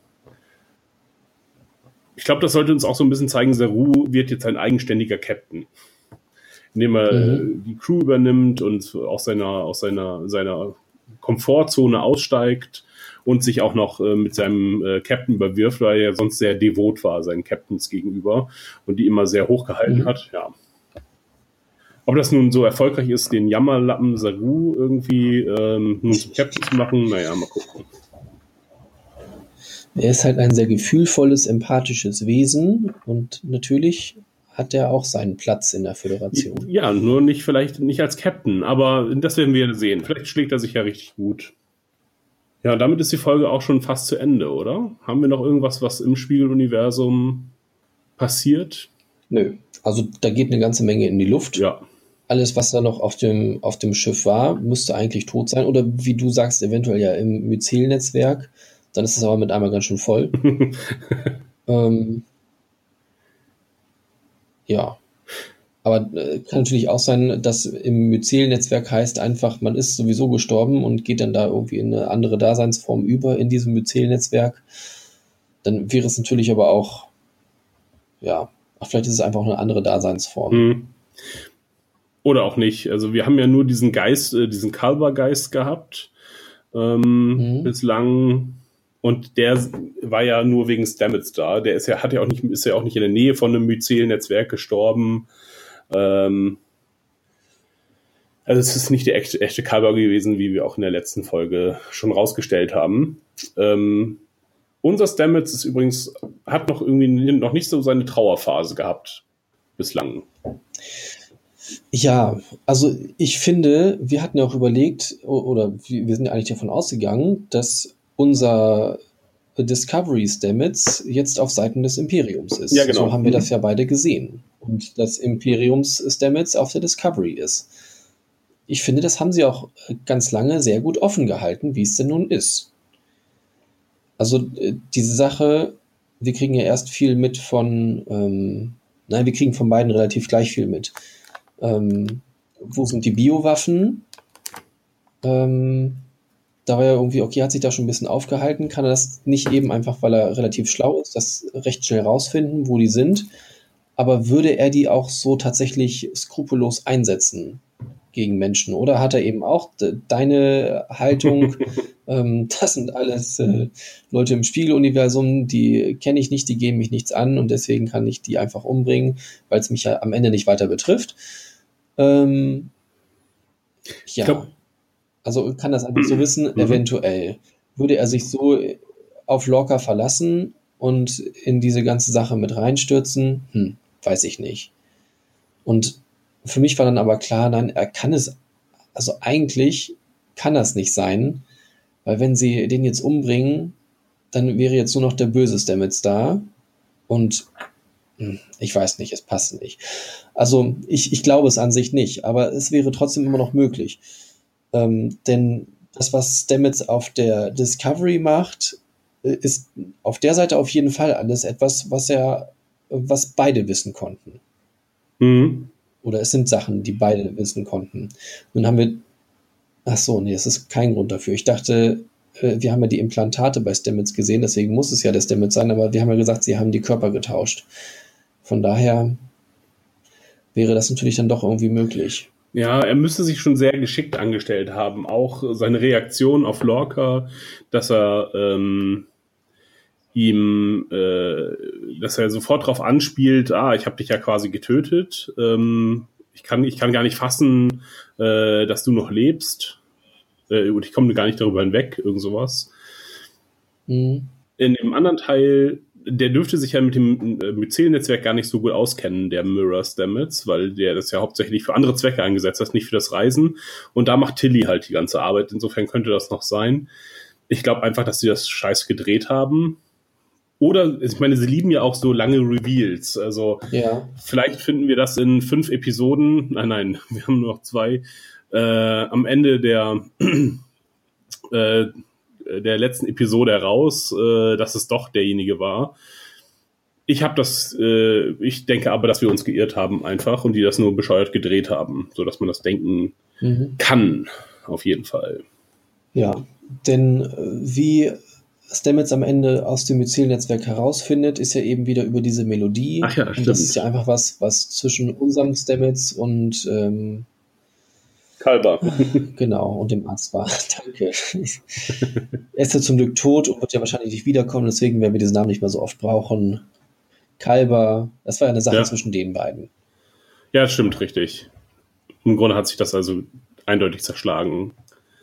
Ich glaube, das sollte uns auch so ein bisschen zeigen, Saru wird jetzt ein eigenständiger Captain. Indem er Mhm. äh, die Crew übernimmt und aus seiner, aus seiner, seiner Komfortzone aussteigt und sich auch noch äh, mit seinem äh, Captain überwirft, weil er sonst sehr devot war seinen Captains gegenüber und die immer sehr hoch gehalten Mhm. hat. Ja. Ob das nun so erfolgreich ist, den Jammerlappen Saru irgendwie ähm, nun zum Captain zu machen, naja, mal gucken. Er ist halt ein sehr gefühlvolles, empathisches Wesen und natürlich hat er auch seinen Platz in der Föderation. Ja, nur nicht vielleicht nicht als Captain, aber das werden wir sehen. Vielleicht schlägt er sich ja richtig gut. Ja, damit ist die Folge auch schon fast zu Ende, oder? Haben wir noch irgendwas, was im Spiegeluniversum passiert? Nö, also da geht eine ganze Menge in die Luft. Ja. Alles, was da noch auf dem, auf dem Schiff war, müsste eigentlich tot sein. Oder wie du sagst, eventuell ja im Myzel-Netzwerk. Dann ist es aber mit einmal ganz schön voll. ähm, ja. Aber äh, kann natürlich auch sein, dass im Myzel-Netzwerk heißt einfach, man ist sowieso gestorben und geht dann da irgendwie in eine andere Daseinsform über in diesem Myzel-Netzwerk. Dann wäre es natürlich aber auch, ja, ach, vielleicht ist es einfach eine andere Daseinsform. Hm. Oder auch nicht. Also wir haben ja nur diesen Geist, äh, diesen Kalber-Geist gehabt ähm, mhm. bislang. Und der war ja nur wegen Stamets da. Der ist ja, hat ja auch nicht, ist ja auch nicht in der Nähe von einem Myzel-Netzwerk gestorben. Ähm, also es ist nicht der echte, echte Kalber gewesen, wie wir auch in der letzten Folge schon rausgestellt haben. Ähm, unser Stamets ist übrigens, hat noch irgendwie noch nicht so seine Trauerphase gehabt bislang. Ja, also ich finde, wir hatten ja auch überlegt, oder wir sind ja eigentlich davon ausgegangen, dass unser Discovery Stamets jetzt auf Seiten des Imperiums ist. Ja, genau. So haben wir das ja beide gesehen. Und das Imperiums Stamets auf der Discovery ist. Ich finde, das haben sie auch ganz lange sehr gut offen gehalten, wie es denn nun ist. Also diese Sache, wir kriegen ja erst viel mit von, ähm, nein, wir kriegen von beiden relativ gleich viel mit. Ähm, wo sind die Biowaffen? Ähm, da war ja irgendwie, okay, hat sich da schon ein bisschen aufgehalten, kann er das nicht eben einfach, weil er relativ schlau ist, das recht schnell rausfinden, wo die sind, aber würde er die auch so tatsächlich skrupellos einsetzen gegen Menschen? Oder hat er eben auch de- deine Haltung, ähm, das sind alles äh, Leute im Spiegeluniversum, die kenne ich nicht, die gehen mich nichts an und deswegen kann ich die einfach umbringen, weil es mich ja am Ende nicht weiter betrifft. Ähm, ja, Ich glaub, also kann das einfach so wissen, Mhm. eventuell. Würde er sich so auf Lorca verlassen und in diese ganze Sache mit reinstürzen? Hm, weiß ich nicht. Und für mich war dann aber klar, nein, er kann es, also eigentlich kann das nicht sein, weil wenn sie den jetzt umbringen, dann wäre jetzt nur noch der böse Stamets da und hm, ich weiß nicht, es passt nicht. Also ich, ich glaube es an sich nicht, aber es wäre trotzdem immer noch möglich. Ähm, denn das, was Stamets auf der Discovery macht, äh, ist auf der Seite auf jeden Fall alles etwas, was er, was beide wissen konnten. Mhm. Oder es sind Sachen, die beide wissen konnten. Nun haben wir, ach so, nee, es ist kein Grund dafür. Ich dachte, äh, wir haben ja die Implantate bei Stamets gesehen, deswegen muss es ja der Stamets sein, aber wir haben ja gesagt, sie haben die Körper getauscht. Von daher wäre das natürlich dann doch irgendwie möglich. Ja, er müsste sich schon sehr geschickt angestellt haben. Auch seine Reaktion auf Lorca, dass er ähm, ihm, äh, dass er sofort darauf anspielt, ah, ich habe dich ja quasi getötet. Ähm, ich kann, ich kann gar nicht fassen, äh, dass du noch lebst. Äh, und ich komme gar nicht darüber hinweg, irgend sowas. Mhm. In dem anderen Teil, der dürfte sich ja mit dem äh, Myzel-Netzwerk gar nicht so gut auskennen, der Mirror Stamets, weil der das ja hauptsächlich für andere Zwecke eingesetzt hat, nicht für das Reisen. Und da macht Tilly halt die ganze Arbeit. Insofern könnte das noch sein. Ich glaube einfach, dass sie das scheiß gedreht haben. Oder, ich meine, sie lieben ja auch so lange Reveals. Also Ja. vielleicht finden wir das in fünf Episoden. Nein, nein, wir haben nur noch zwei. Äh, am Ende der äh, der letzten Episode heraus, äh, dass es doch derjenige war. Ich habe das, äh, ich denke aber, dass wir uns geirrt haben einfach und die das nur bescheuert gedreht haben, sodass man das denken Mhm. kann, auf jeden Fall. Ja, denn äh, wie Stamets am Ende aus dem Myzel-Netzwerk herausfindet, ist ja eben wieder über diese Melodie. Ach ja, und stimmt. das ist ja einfach was, was zwischen unserem Stamets und ähm, Kalber. genau, und dem Arzt war. Danke. Er ist ja zum Glück tot und wird ja wahrscheinlich nicht wiederkommen, deswegen werden wir diesen Namen nicht mehr so oft brauchen. Kalber, das war ja eine Sache Ja. zwischen den beiden. Ja, das stimmt, richtig. Im Grunde hat sich das also eindeutig zerschlagen.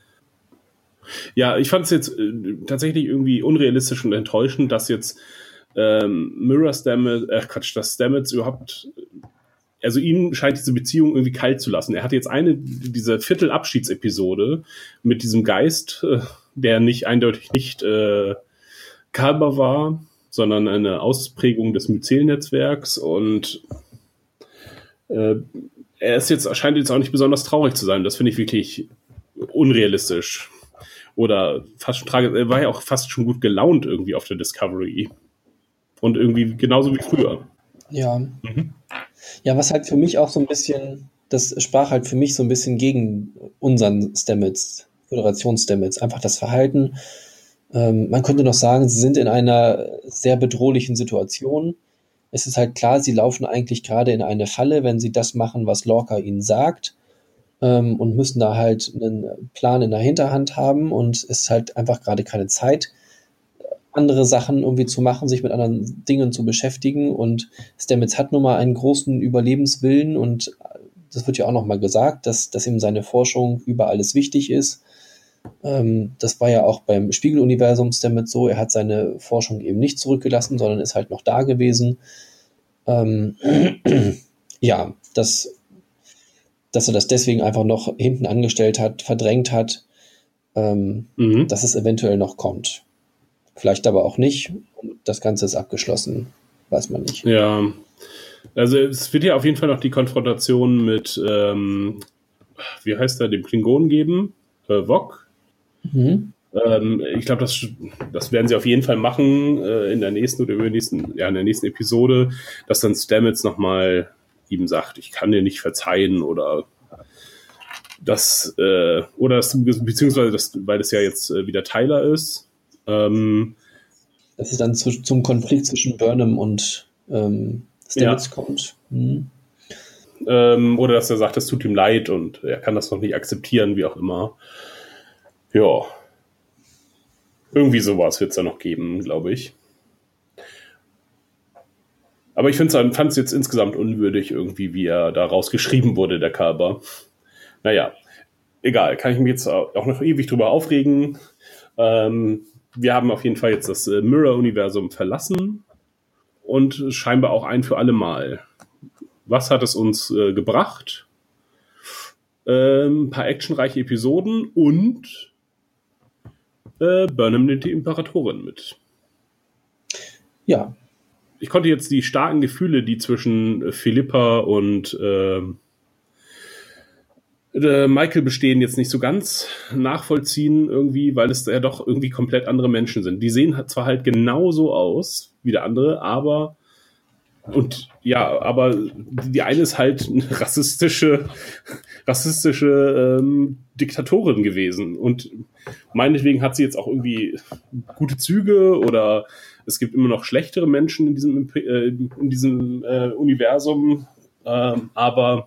Ja, ich fand es jetzt äh, tatsächlich irgendwie unrealistisch und enttäuschend, dass jetzt ähm, Mirror Stamets, äh, Quatsch, dass Stamets überhaupt, also ihn scheint diese Beziehung irgendwie kalt zu lassen. Er hatte jetzt eine, diese Viertel-Abschiedsepisode mit diesem Geist, äh, der nicht eindeutig nicht äh, Kalber war, sondern eine Ausprägung des Myzel-Netzwerks, und äh, er ist jetzt, scheint jetzt auch nicht besonders traurig zu sein. Das finde ich wirklich unrealistisch. Oder fast schon tragisch. Er war ja auch fast schon gut gelaunt irgendwie auf der Discovery. Und irgendwie genauso wie früher. Ja. Mhm. Ja, was halt für mich auch so ein bisschen, das sprach halt für mich so ein bisschen gegen unseren Stamets, Föderations-Stamets. Einfach das Verhalten. Ähm, man könnte noch sagen, sie sind in einer sehr bedrohlichen Situation. Es ist halt klar, sie laufen eigentlich gerade in eine Falle, wenn sie das machen, was Lorca ihnen sagt, ähm, und müssen da halt einen Plan in der Hinterhand haben, und es ist halt einfach gerade keine Zeit, andere Sachen irgendwie zu machen, sich mit anderen Dingen zu beschäftigen, und Stamets hat nun mal einen großen Überlebenswillen, und das wird ja auch nochmal gesagt, dass, dass ihm seine Forschung über alles wichtig ist. Ähm, das war ja auch beim Spiegeluniversum Stamets so, er hat seine Forschung eben nicht zurückgelassen, sondern ist halt noch da gewesen. Ähm, ja, dass, dass er das deswegen einfach noch hinten angestellt hat, verdrängt hat, ähm, mhm. dass es eventuell noch kommt. Vielleicht aber auch nicht. Das Ganze ist abgeschlossen. Weiß man nicht. Ja, also es wird ja auf jeden Fall noch die Konfrontation mit, ähm, wie heißt er, dem Klingonen geben, äh, Vok. Mhm. Ähm, ich glaube, das, das werden sie auf jeden Fall machen äh, in der nächsten oder übernächsten, ja, in der nächsten Episode, dass dann Stamets nochmal ihm sagt, ich kann dir nicht verzeihen, oder das, äh, oder das, beziehungsweise das, weil das ja jetzt äh, wieder Tyler ist. Ähm, dass es dann zu, zum Konflikt zwischen Burnham und ähm, Stamets ja. kommt. Mhm. Ähm, oder dass er sagt, es tut ihm leid und er kann das noch nicht akzeptieren, wie auch immer. Ja. Irgendwie sowas wird es da noch geben, glaube ich. Aber ich fand es jetzt insgesamt unwürdig, irgendwie, wie er da rausgeschrieben wurde, der Kalber. Naja, egal, kann ich mich jetzt auch noch ewig drüber aufregen. Ähm, wir haben auf jeden Fall jetzt das äh, Mirror-Universum verlassen und scheinbar auch ein für alle Mal. Was hat es uns äh, gebracht? Ähm, ein paar actionreiche Episoden und äh, Burnham nimmt die Imperatorin mit. Ja. Ich konnte jetzt die starken Gefühle, die zwischen Philippa und äh, Michael bestehen, jetzt nicht so ganz nachvollziehen irgendwie, weil es ja doch irgendwie komplett andere Menschen sind. Die sehen zwar halt genauso aus wie der andere, aber und ja, aber die eine ist halt eine rassistische, rassistische ähm, Diktatorin gewesen, und meinetwegen hat sie jetzt auch irgendwie gute Züge, oder es gibt immer noch schlechtere Menschen in diesem, äh, in diesem äh, Universum, ähm, aber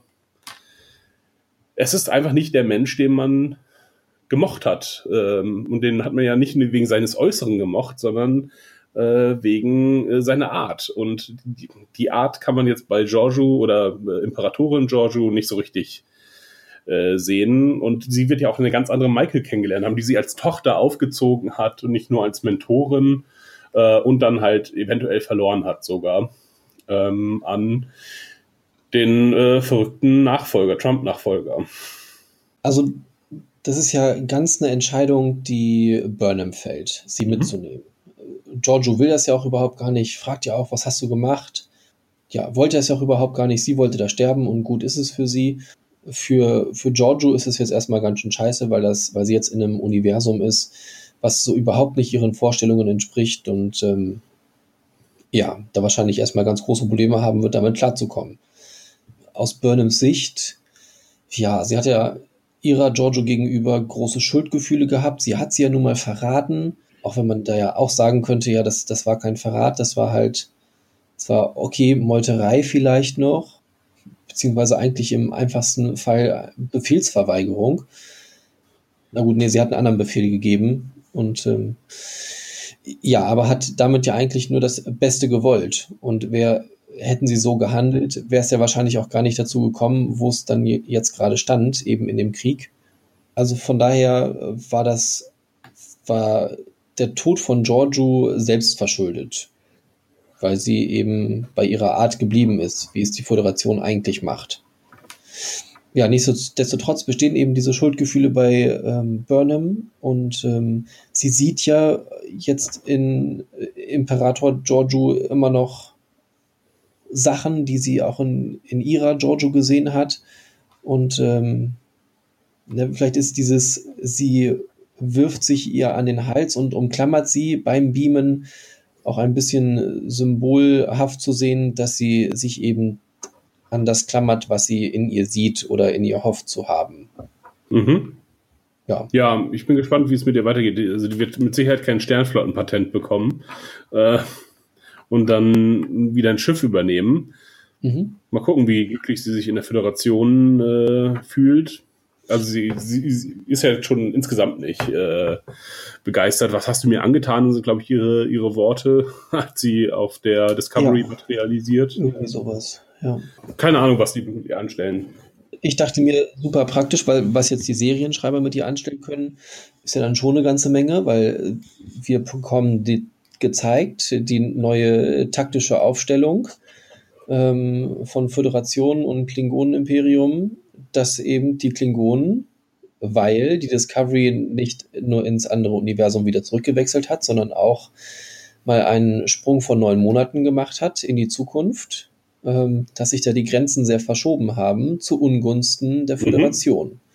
es ist einfach nicht der Mensch, den man gemocht hat. Ähm, und den hat man ja nicht wegen seines Äußeren gemocht, sondern äh, wegen äh, seiner Art. Und die, die Art kann man jetzt bei Georgiou oder äh, Imperatorin Georgiou nicht so richtig äh, sehen. Und sie wird ja auch eine ganz andere Michael kennengelernt haben, die sie als Tochter aufgezogen hat und nicht nur als Mentorin, äh, und dann halt eventuell verloren hat sogar ähm, an den äh, verrückten Nachfolger, Trump-Nachfolger. Also das ist ja ganz eine Entscheidung, die Burnham fällt, sie mhm. mitzunehmen. Georgiou will das ja auch überhaupt gar nicht, fragt ja auch, was hast du gemacht? Ja, wollte es ja auch überhaupt gar nicht, sie wollte da sterben und gut ist es für sie. Für, für Georgiou ist es jetzt erstmal ganz schön scheiße, weil, das, weil sie jetzt in einem Universum ist, was so überhaupt nicht ihren Vorstellungen entspricht und ähm, ja, da wahrscheinlich erstmal ganz große Probleme haben wird, damit klarzukommen. Aus Burnhams Sicht, ja, sie hat ja ihrer Georgiou gegenüber große Schuldgefühle gehabt. Sie hat sie ja nun mal verraten, auch wenn man da ja auch sagen könnte, ja, das, das war kein Verrat, das war halt, das war okay, Meuterei vielleicht noch, beziehungsweise eigentlich im einfachsten Fall Befehlsverweigerung. Na gut, nee, sie hat einen anderen Befehl gegeben und ähm, ja, aber hat damit ja eigentlich nur das Beste gewollt. Und wer hätten sie so gehandelt, wäre es ja wahrscheinlich auch gar nicht dazu gekommen, wo es dann jetzt gerade stand, eben in dem Krieg. Also von daher war das, war der Tod von Georgiou selbst verschuldet. weil sie eben bei ihrer Art geblieben ist, wie es die Föderation eigentlich macht. Ja, nichtsdestotrotz bestehen eben diese Schuldgefühle bei ähm, Burnham und ähm, sie sieht ja jetzt in Imperator Georgiou immer noch Sachen, die sie auch in, in ihrer Georgiou gesehen hat und ähm, ne, vielleicht ist dieses, sie wirft sich ihr an den Hals und umklammert sie beim Beamen auch ein bisschen symbolhaft zu sehen, dass sie sich eben an das klammert, was sie in ihr sieht oder in ihr hofft zu haben. Mhm. Ja. Ja, ich bin gespannt, wie es mit ihr weitergeht. Also die wird mit Sicherheit kein Sternflottenpatent bekommen äh, und dann wieder ein Schiff übernehmen. Mhm. Mal gucken, wie glücklich sie sich in der Föderation äh, fühlt. Also sie, sie, sie ist ja schon insgesamt nicht äh, begeistert. Was hast du mir angetan, sind, glaube ich, ihre, ihre Worte, hat sie auf der Discovery Ja. materialisiert. Irgendwie sowas, ja. Keine Ahnung, was die mit ihr anstellen. Ich dachte mir, super praktisch, weil was jetzt die Serienschreiber mit ihr anstellen können, ist ja dann schon eine ganze Menge, weil wir bekommen die gezeigt, die neue taktische Aufstellung ähm, von Föderation und Klingonen-Imperium, dass eben die Klingonen, weil die Discovery nicht nur ins andere Universum wieder zurückgewechselt hat, sondern auch mal einen Sprung von neun Monaten gemacht hat in die Zukunft, ähm, dass sich da die Grenzen sehr verschoben haben zu Ungunsten der Föderation. Mhm.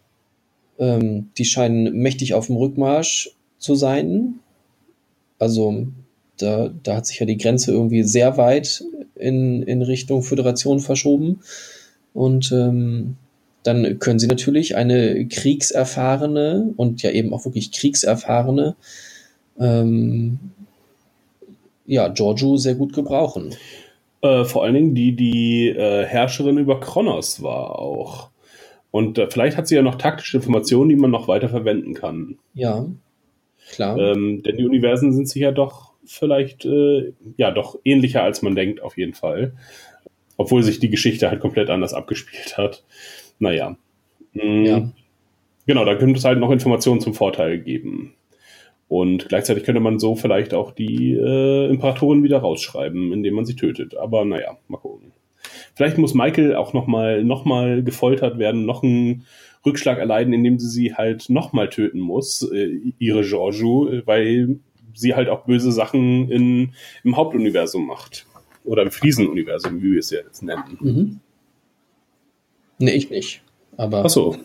Ähm, die scheinen mächtig auf dem Rückmarsch zu sein. Also da, da hat sich ja die Grenze irgendwie sehr weit in, in Richtung Föderation verschoben. Und ähm, dann können sie natürlich eine kriegserfahrene und ja eben auch wirklich kriegserfahrene ähm, ja, Georgiou sehr gut gebrauchen. Äh, vor allen Dingen die, die äh, Herrscherin über Kronos war auch. Und äh, vielleicht hat sie ja noch taktische Informationen, die man noch weiter verwenden kann. Ja, klar. Ähm, denn die Universen sind sich ja doch vielleicht äh, ja doch ähnlicher, als man denkt, auf jeden Fall. Obwohl sich die Geschichte halt komplett anders abgespielt hat. Naja. Mhm. Ja. Genau, da könnte es halt noch Informationen zum Vorteil geben. Und gleichzeitig könnte man so vielleicht auch die äh, Imperatorin wieder rausschreiben, indem man sie tötet. Aber naja, mal gucken. Vielleicht muss Michael auch nochmal noch mal gefoltert werden, noch einen Rückschlag erleiden, indem sie sie halt nochmal töten muss, äh, ihre Georgiou, weil sie halt auch böse Sachen in, im Hauptuniversum macht. Oder im Fliesenuniversum, wie wir es ja jetzt nennen. Mhm. Nee, ich nicht. Aber Ach so.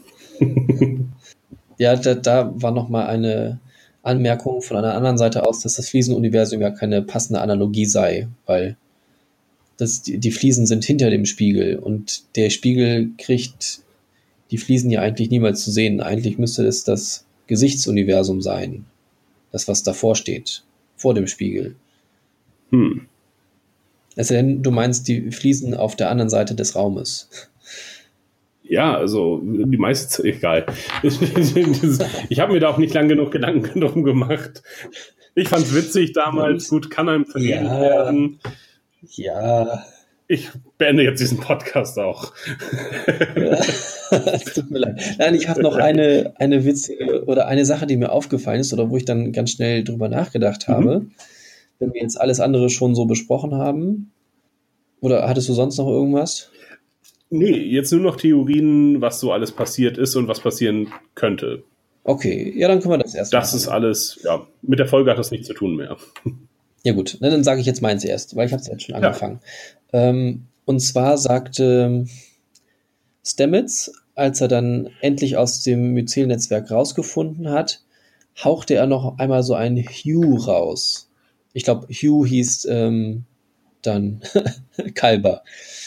ja, da, da war nochmal eine Anmerkung von einer anderen Seite aus, dass das Fliesenuniversum ja keine passende Analogie sei, weil das, die, die Fliesen sind hinter dem Spiegel und der Spiegel kriegt die Fliesen ja eigentlich niemals zu sehen. Eigentlich müsste es das Gesichtsuniversum sein, das, was davor steht, vor dem Spiegel. Hm. Es sei denn, du meinst die Fliesen auf der anderen Seite des Raumes. Ja, also die meiste Zeit, egal. Ich habe mir da auch nicht lang genug Gedanken drum gemacht. Ich fand's witzig damals, gut, kann einem vergeben Ja. werden. Ja. Ich beende jetzt diesen Podcast auch. Es tut mir leid. Nein, ich habe noch eine, eine witzige oder eine Sache, die mir aufgefallen ist oder wo ich dann ganz schnell drüber nachgedacht habe, mhm. wenn wir jetzt alles andere schon so besprochen haben. Oder hattest du sonst noch irgendwas? Nee, jetzt nur noch Theorien, was so alles passiert ist und was passieren könnte. Okay, ja, dann können wir das erst Das machen. ist alles, ja, mit der Folge hat das nichts zu tun mehr. Ja gut, ne, dann sage ich jetzt meins erst, weil ich habe es jetzt schon angefangen. Ja. Ähm, und zwar sagte Stamets, als er dann endlich aus dem Myzel-Netzwerk rausgefunden hat, hauchte er noch einmal so ein Hugh raus. Ich glaube, Hugh hieß ähm, dann Kalber.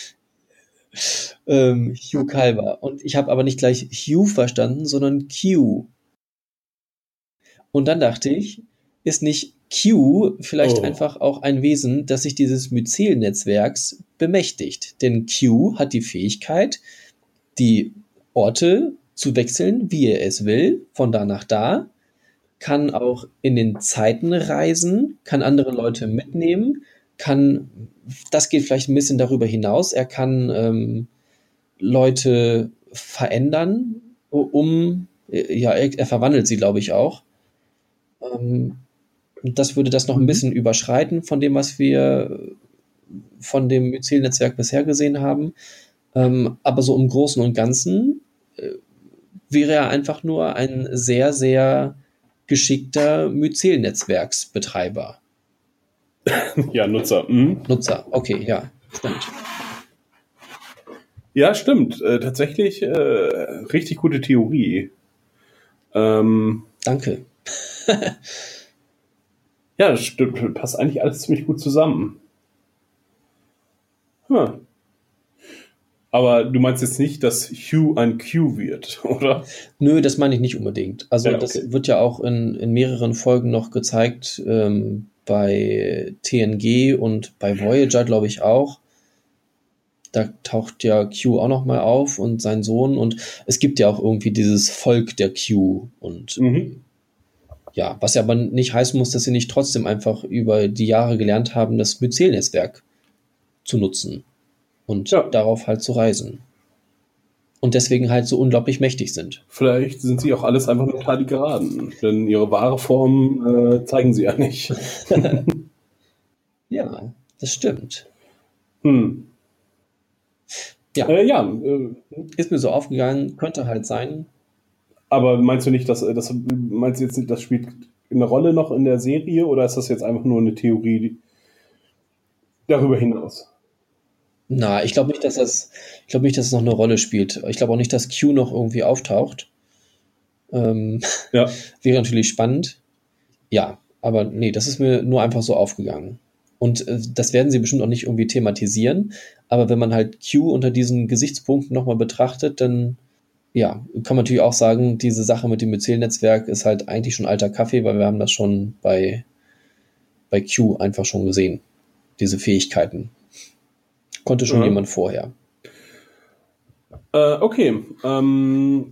ähm, Hugh Kalber. Und ich habe aber nicht gleich Hugh verstanden, sondern Q. Und dann dachte ich, ist nicht Q vielleicht oh. einfach auch ein Wesen, das sich dieses Myzel-Netzwerks bemächtigt? Denn Q hat die Fähigkeit, die Orte zu wechseln, wie er es will, von da nach da, kann auch in den Zeiten reisen, kann andere Leute mitnehmen, kann, das geht vielleicht ein bisschen darüber hinaus, er kann ähm, Leute verändern, um, ja, er, er verwandelt sie, glaube ich, auch. Ähm, Das würde das noch ein bisschen überschreiten von dem, was wir von dem Myzel-Netzwerk bisher gesehen haben. Ähm, aber so im Großen und Ganzen äh, wäre er einfach nur ein sehr, sehr geschickter Myzel-Netzwerksbetreiber. Ja, Nutzer. Mhm. Nutzer, okay, ja, stimmt. Ja, stimmt. Äh, tatsächlich äh, richtig gute Theorie. Ähm, Danke. ja, das stimmt. Passt eigentlich alles ziemlich gut zusammen. Hm. Aber du meinst jetzt nicht, dass Hugh ein Q wird, oder? Nö, das meine ich nicht unbedingt. Also Ja, okay. das wird ja auch in, in mehreren Folgen noch gezeigt, ähm, bei T N G und bei Voyager, glaube ich, auch. Da taucht ja Q auch noch mal auf und sein Sohn. Und es gibt ja auch irgendwie dieses Volk der Q. Und Mhm. ja, was ja aber nicht heißen muss, dass sie nicht trotzdem einfach über die Jahre gelernt haben, das Myzel-Netzwerk zu nutzen und Ja. darauf halt zu reisen. Und deswegen halt so unglaublich mächtig sind. Vielleicht sind sie auch alles einfach nur Tardigaraden, denn ihre wahre Form äh, zeigen sie ja nicht. Ja, das stimmt. Hm. Ja. Äh, ja, äh, Ist mir so aufgegangen, könnte halt sein. aber meinst du nicht, dass äh, das meinst du jetzt nicht, das spielt eine Rolle noch in der Serie oder ist das jetzt einfach nur eine Theorie die- darüber hinaus? Na, ich glaube nicht, dass das, ich glaube nicht, dass es noch eine Rolle spielt. Ich glaube auch nicht, dass Q noch irgendwie auftaucht. Ähm, Ja. wäre natürlich spannend. Ja, aber nee, das ist mir nur einfach so aufgegangen. Und äh, das werden sie bestimmt auch nicht irgendwie thematisieren. Aber wenn man halt Q unter diesen Gesichtspunkten nochmal betrachtet, dann ja, kann man natürlich auch sagen, diese Sache mit dem Myzel-Netzwerk ist halt eigentlich schon alter Kaffee, weil wir haben das schon bei, bei Q einfach schon gesehen. Diese Fähigkeiten. Konnte schon Ja. jemand vorher. Äh, okay. Ähm,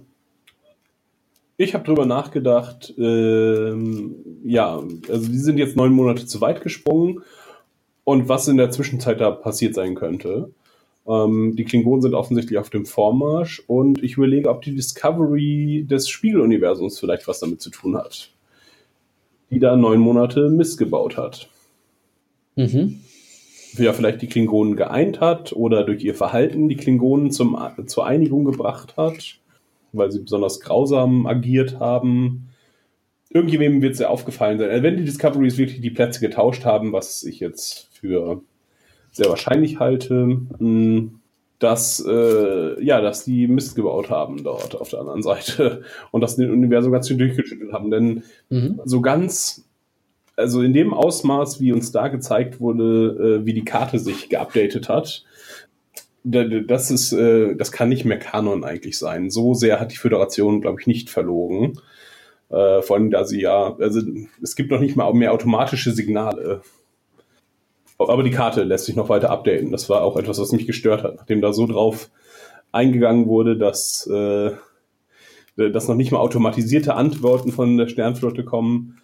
ich habe drüber nachgedacht. Ähm, ja, also die sind jetzt neun Monate zu weit gesprungen und was in der Zwischenzeit da passiert sein könnte. Ähm, die Klingonen sind offensichtlich auf dem Vormarsch und ich überlege, ob die Discovery des Spiegeluniversums vielleicht was damit zu tun hat, die da neun Monate Mist gebaut hat. Mhm. Ja, vielleicht die Klingonen geeint hat oder durch ihr Verhalten die Klingonen zum, zur Einigung gebracht hat, weil sie besonders grausam agiert haben. Irgendjemandem wird es ja aufgefallen sein. Wenn die Discoveries wirklich die Plätze getauscht haben, was ich jetzt für sehr wahrscheinlich halte, dass, äh, ja, dass die Mist gebaut haben dort auf der anderen Seite und das Universum ganz schön durchgeschüttelt haben. Denn Mhm. so ganz, also in dem Ausmaß, wie uns da gezeigt wurde, äh, wie die Karte sich geupdatet hat, das ist, äh, das kann nicht mehr Kanon eigentlich sein. So sehr hat die Föderation, glaube ich, nicht verlogen. Äh, vor allem, da sie ja, also es gibt noch nicht mal mehr automatische Signale. Aber die Karte lässt sich noch weiter updaten. Das war auch etwas, was mich gestört hat, nachdem da so drauf eingegangen wurde, dass, äh, dass noch nicht mal automatisierte Antworten von der Sternflotte kommen,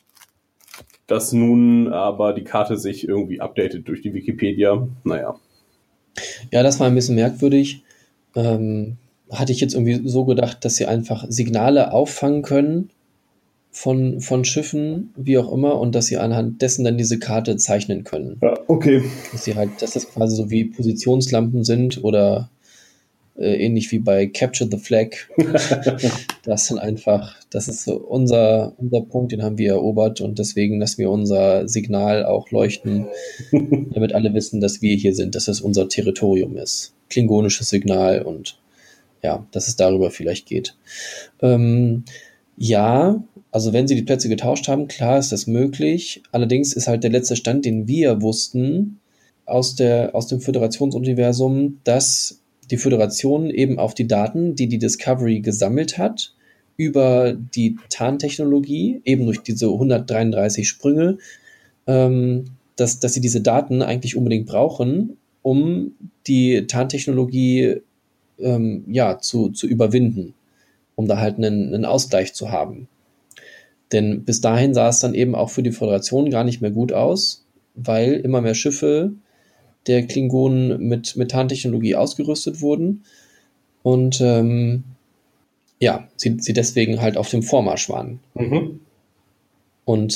dass nun aber die Karte sich irgendwie updatet durch die Wikipedia. Naja. Ja, das war ein bisschen merkwürdig. Ähm, hatte ich jetzt irgendwie so gedacht, dass sie einfach Signale auffangen können von, von Schiffen, wie auch immer, und dass sie anhand dessen dann diese Karte zeichnen können. Ja, okay. Dass sie halt, dass das quasi so wie Positionslampen sind oder äh, ähnlich wie bei Capture the Flag. Das dann einfach, das ist so unser, unser Punkt, den haben wir erobert und deswegen lassen wir unser Signal auch leuchten, damit alle wissen, dass wir hier sind, dass es unser Territorium ist. Klingonisches Signal und ja, dass es darüber vielleicht geht. Ähm, ja, also wenn sie die Plätze getauscht haben, klar ist das möglich. Allerdings ist halt der letzte Stand, den wir wussten aus, der, aus dem Föderationsuniversum, dass die Föderation eben auf die Daten, die die Discovery gesammelt hat, über die Tarntechnologie, eben durch diese hundertdreiunddreißig Sprünge, ähm, dass, dass sie diese Daten eigentlich unbedingt brauchen, um die Tarntechnologie ähm, ja, zu, zu überwinden, um da halt einen, einen Ausgleich zu haben. Denn bis dahin sah es dann eben auch für die Föderation gar nicht mehr gut aus, weil immer mehr Schiffe der Klingonen mit, mit Tarntechnologie ausgerüstet wurden und ähm, ja, sie, sie deswegen halt auf dem Vormarsch waren. Mhm. Und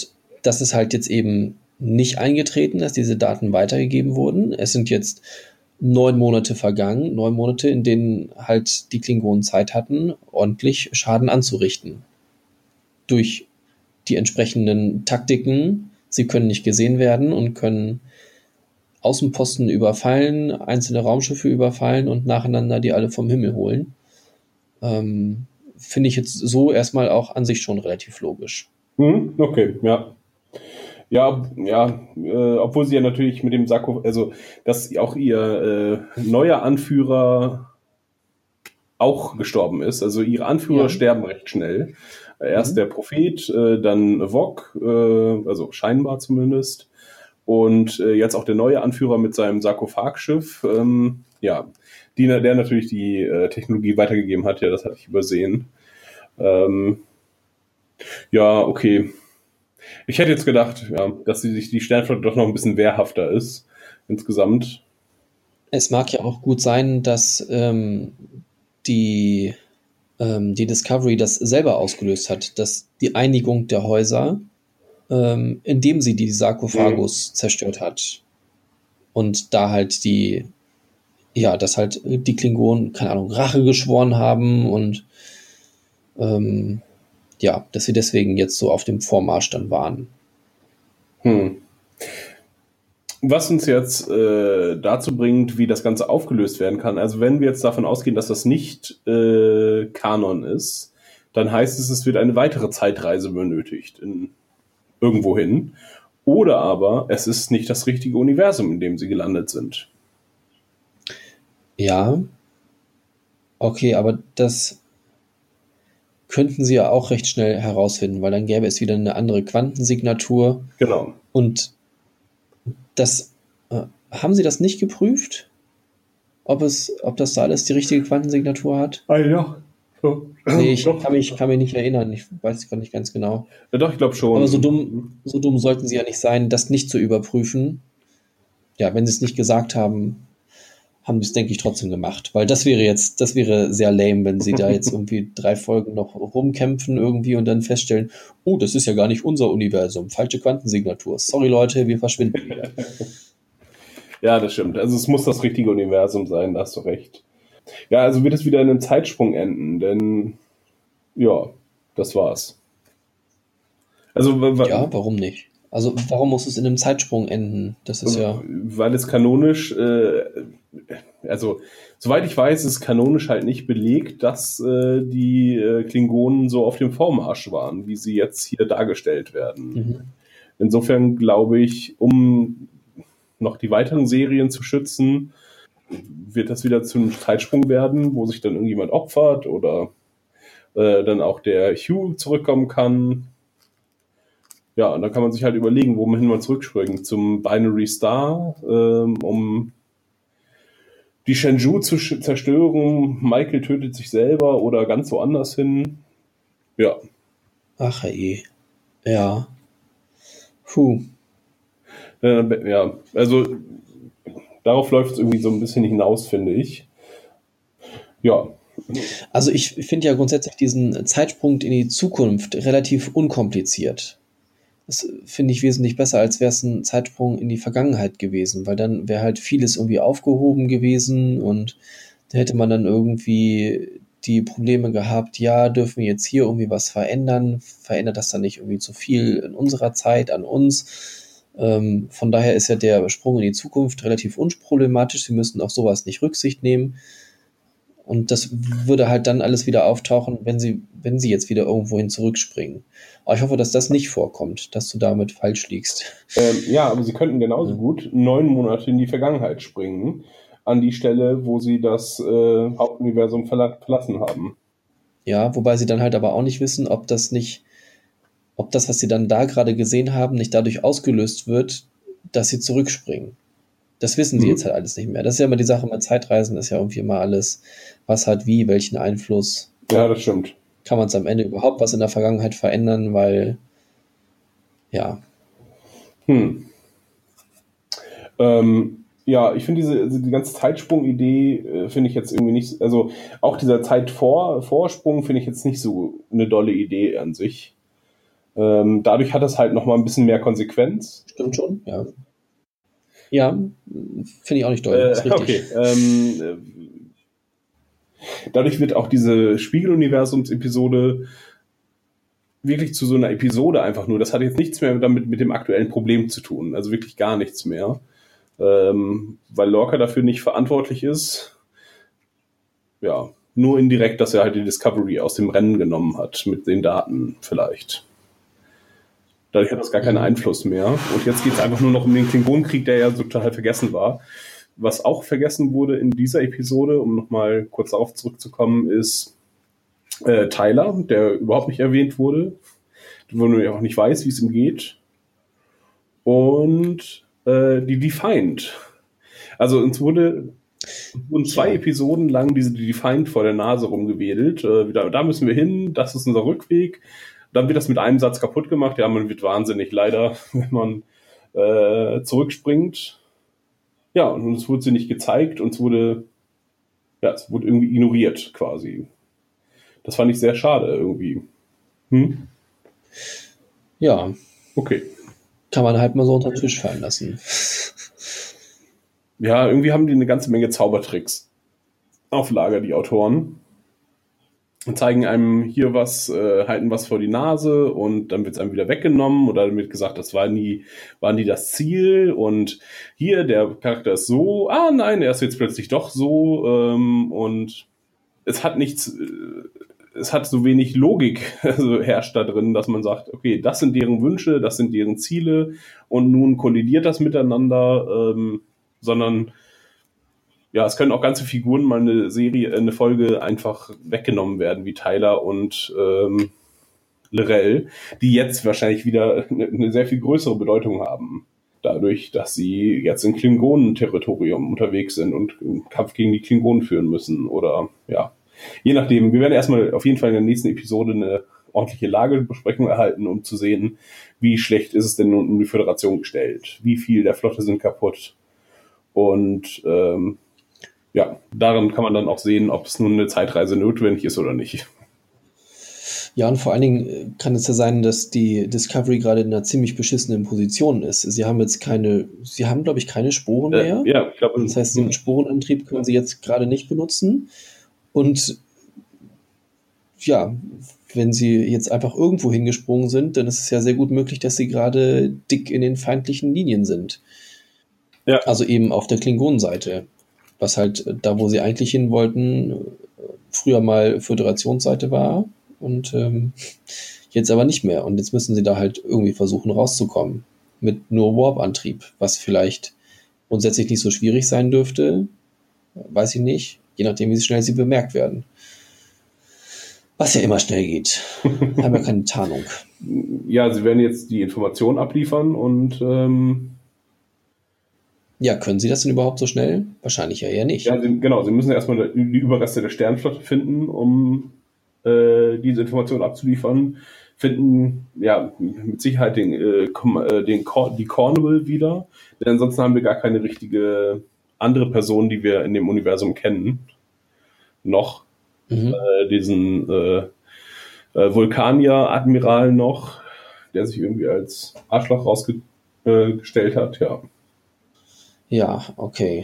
das ist halt jetzt eben nicht eingetreten, dass diese Daten weitergegeben wurden. Es sind jetzt neun Monate vergangen, neun Monate, in denen halt die Klingonen Zeit hatten, ordentlich Schaden anzurichten. Durch die entsprechenden Taktiken. Sie können nicht gesehen werden und können Außenposten überfallen, einzelne Raumschiffe überfallen und nacheinander die alle vom Himmel holen. Ähm, finde ich jetzt so erstmal auch an sich schon relativ logisch. Hm, okay, ja. Ja, ja, äh, obwohl sie ja natürlich mit dem Sarko, also dass auch ihr äh, neuer Anführer auch gestorben ist. Also ihre Anführer Ja. sterben recht schnell. Erst Mhm. der Prophet, äh, dann Vok, äh, also scheinbar zumindest. Und äh, jetzt auch der neue Anführer mit seinem Sarkophagschiff. Ähm, ja, die, der natürlich die äh, Technologie weitergegeben hat. Ja, das hatte ich übersehen. Ähm, ja, okay. Ich hätte jetzt gedacht, ja, dass die, die Sternflotte doch noch ein bisschen wehrhafter ist, insgesamt. Es mag ja auch gut sein, dass ähm, die, ähm, die Discovery das selber ausgelöst hat, dass die Einigung der Häuser, ähm, indem sie die Sarkophagus zerstört hat. Und da halt die, ja, dass halt die Klingonen, keine Ahnung, Rache geschworen haben und ähm, ja, dass sie deswegen jetzt so auf dem Vormarsch dann waren. Hm. Was uns jetzt äh, dazu bringt, wie das Ganze aufgelöst werden kann. Also wenn wir jetzt davon ausgehen, dass das nicht äh, Kanon ist, dann heißt es, es wird eine weitere Zeitreise benötigt in irgendwo hin. Oder aber es ist nicht das richtige Universum, in dem sie gelandet sind. Ja, okay, aber das könnten sie ja auch recht schnell herausfinden, weil dann gäbe es wieder eine andere Quantensignatur. Genau. Und das äh, haben sie das nicht geprüft? Ob es, ob das da alles die richtige Quantensignatur hat? Ah ja. So. Nee, ich Doch. kann mich, kann mich nicht erinnern. Ich weiß es gerade nicht ganz genau. Ja, doch, ich glaube schon. Aber so dumm, so dumm sollten sie ja nicht sein, das nicht zu überprüfen. Ja, wenn sie es nicht gesagt haben, haben sie es, denke ich, trotzdem gemacht. Weil das wäre jetzt, das wäre sehr lame, wenn sie da jetzt irgendwie drei Folgen noch rumkämpfen irgendwie und dann feststellen, oh, das ist ja gar nicht unser Universum. Falsche Quantensignatur. Sorry, Leute, wir verschwinden wieder. Ja, das stimmt. Also es muss das richtige Universum sein, da hast du recht. Ja, also wird es wieder in einem Zeitsprung enden, denn ja, das war's. Also w- w- Ja, warum nicht? Also, warum muss es in einem Zeitsprung enden? Das ist ja. weil es kanonisch, äh, also soweit ich weiß, ist kanonisch halt nicht belegt, dass äh, die äh, Klingonen so auf dem Vormarsch waren, wie sie jetzt hier dargestellt werden. Mhm. Insofern glaube ich, um noch die weiteren Serien zu schützen, wird das wieder zu einem Zeitsprung werden, wo sich dann irgendjemand opfert oder äh, dann auch der Hugh zurückkommen kann. Ja, und dann kann man sich halt überlegen, wohin man zurückspringt. Zum Binary Star, ähm, um die Shenzhou zu sch- zerstören. Michael tötet sich selber oder ganz woanders hin. Ja, Ach, ey. Ja. Puh. äh, ja, also darauf läuft es irgendwie so ein bisschen hinaus, finde ich. Ja, Also, ich finde ja grundsätzlich diesen Zeitsprung in die Zukunft relativ unkompliziert. Das finde ich wesentlich besser, als wäre es ein Zeitsprung in die Vergangenheit gewesen, weil dann wäre halt vieles irgendwie aufgehoben gewesen und da hätte man dann irgendwie die Probleme gehabt, ja, dürfen wir jetzt hier irgendwie was verändern? Verändert das dann nicht irgendwie zu viel in unserer Zeit an uns? Ähm, von daher ist ja der Sprung in die Zukunft relativ unproblematisch. Sie müssen auf sowas nicht Rücksicht nehmen. Und das würde halt dann alles wieder auftauchen, wenn sie, wenn sie jetzt wieder irgendwohin zurückspringen. Aber ich hoffe, dass das nicht vorkommt, dass du damit falsch liegst. ähm, ja, aber sie könnten genauso Ja. gut neun Monate in die Vergangenheit springen, an die Stelle, wo sie das äh, Hauptuniversum verla- verlassen haben. Ja, wobei sie dann halt aber auch nicht wissen, ob das nicht, ob das, was sie dann da gerade gesehen haben, nicht dadurch ausgelöst wird, dass sie zurückspringen. Das wissen sie Mhm. jetzt halt alles nicht mehr. Das ist ja immer die Sache mit Zeitreisen, ist ja irgendwie immer alles, was hat wie, welchen Einfluss. Ja, das stimmt. Kann man es am Ende überhaupt was in der Vergangenheit verändern, weil, ja, Hm. Ähm, ja, ich finde diese also die ganze Zeitsprung-Idee äh, finde ich jetzt irgendwie nicht, also auch dieser Zeitvor- Vorsprung finde ich jetzt nicht so eine dolle Idee an sich. Ähm, dadurch hat es halt nochmal ein bisschen mehr Konsequenz. Stimmt schon, ja. Ja, finde ich auch nicht doll. Äh, ist richtig. Okay. Ähm, dadurch wird auch diese Spiegeluniversums-Episode wirklich zu so einer Episode einfach nur. Das hat jetzt nichts mehr damit mit dem aktuellen Problem zu tun. Also wirklich gar nichts mehr. Ähm, weil Lorca dafür nicht verantwortlich ist. Ja, nur indirekt, dass er halt die Discovery aus dem Rennen genommen hat mit den Daten vielleicht. Dadurch hat das gar keinen Einfluss mehr. Und jetzt geht es einfach nur noch um den Klingonenkrieg, der ja total vergessen war. Was auch vergessen wurde in dieser Episode, um nochmal kurz darauf zurückzukommen, ist äh, Tyler, der überhaupt nicht erwähnt wurde, wo man ja auch nicht weiß, wie es ihm geht. Und äh, die Defiant. Also uns wurde wurden zwei ja. Episoden lang diese Defiant vor der Nase rumgewedelt. Äh, da, da müssen wir hin, das ist unser Rückweg. Dann wird das mit einem Satz kaputt gemacht. Ja, man wird wahnsinnig, leider, wenn man äh, zurückspringt. Ja, und es wurde sie nicht gezeigt und es wurde, ja, es wurde irgendwie ignoriert quasi. Das fand ich sehr schade irgendwie. Hm? Ja. Okay. Kann man halt mal so unter den Tisch fallen lassen. Ja, irgendwie haben die eine ganze Menge Zaubertricks auf Lager, die Autoren. Und zeigen einem hier was, äh, halten was vor die Nase und dann wird es einem wieder weggenommen oder dann wird gesagt, das war nie, war nie das Ziel und hier, der Charakter ist so, ah nein, er ist jetzt plötzlich doch so ähm, und es hat nichts, äh, es hat so wenig Logik also herrscht da drin, dass man sagt, okay, das sind deren Wünsche, das sind deren Ziele und nun kollidiert das miteinander, ähm, sondern ja, es können auch ganze Figuren mal eine Serie, eine Folge einfach weggenommen werden, wie Tyler und ähm, L'Rell, die jetzt wahrscheinlich wieder eine, eine sehr viel größere Bedeutung haben. Dadurch, dass sie jetzt in Klingonen-Territorium unterwegs sind und einen Kampf gegen die Klingonen führen müssen. Oder ja, je nachdem. Wir werden erstmal auf jeden Fall in der nächsten Episode eine ordentliche Lagebesprechung erhalten, um zu sehen, wie schlecht ist es denn nun um die Föderation gestellt. Wie viel der Flotte sind kaputt. Und ähm, ja, daran kann man dann auch sehen, ob es nun eine Zeitreise notwendig ist oder nicht. Ja, und vor allen Dingen kann es ja sein, dass die Discovery gerade in einer ziemlich beschissenen Position ist. Sie haben jetzt keine, sie haben, glaube ich, keine Sporen mehr. Äh, ja, ich glaube. Das heißt, den Sporenantrieb können sie jetzt gerade nicht benutzen. Und ja, wenn sie jetzt einfach irgendwo hingesprungen sind, dann ist es ja sehr gut möglich, dass sie gerade dick in den feindlichen Linien sind. Ja. Also eben auf der Klingonenseite. Was halt da, wo sie eigentlich hin wollten, früher mal Föderationsseite war und ähm, jetzt aber nicht mehr. Und jetzt müssen sie da halt irgendwie versuchen rauszukommen. Mit nur Warp-Antrieb, was vielleicht grundsätzlich nicht so schwierig sein dürfte, weiß ich nicht, je nachdem, wie schnell sie bemerkt werden. Was ja immer schnell geht. Haben ja keine Tarnung. Ja, sie werden jetzt die Informationen abliefern und ähm ja, können Sie das denn überhaupt so schnell? Wahrscheinlich ja eher nicht. Ja, sie, genau. Sie müssen erstmal die Überreste der Sternflotte finden, um äh, diese Informationen abzuliefern. Finden, ja, mit Sicherheit den, äh, den Cor- die Cornwall wieder. Denn ansonsten haben wir gar keine richtige andere Person, die wir in dem Universum kennen. Noch. Mhm. Äh, diesen äh, äh, Vulkanier-Admiral noch, der sich irgendwie als Arschloch rausgestellt äh, hat, ja. Ja, okay.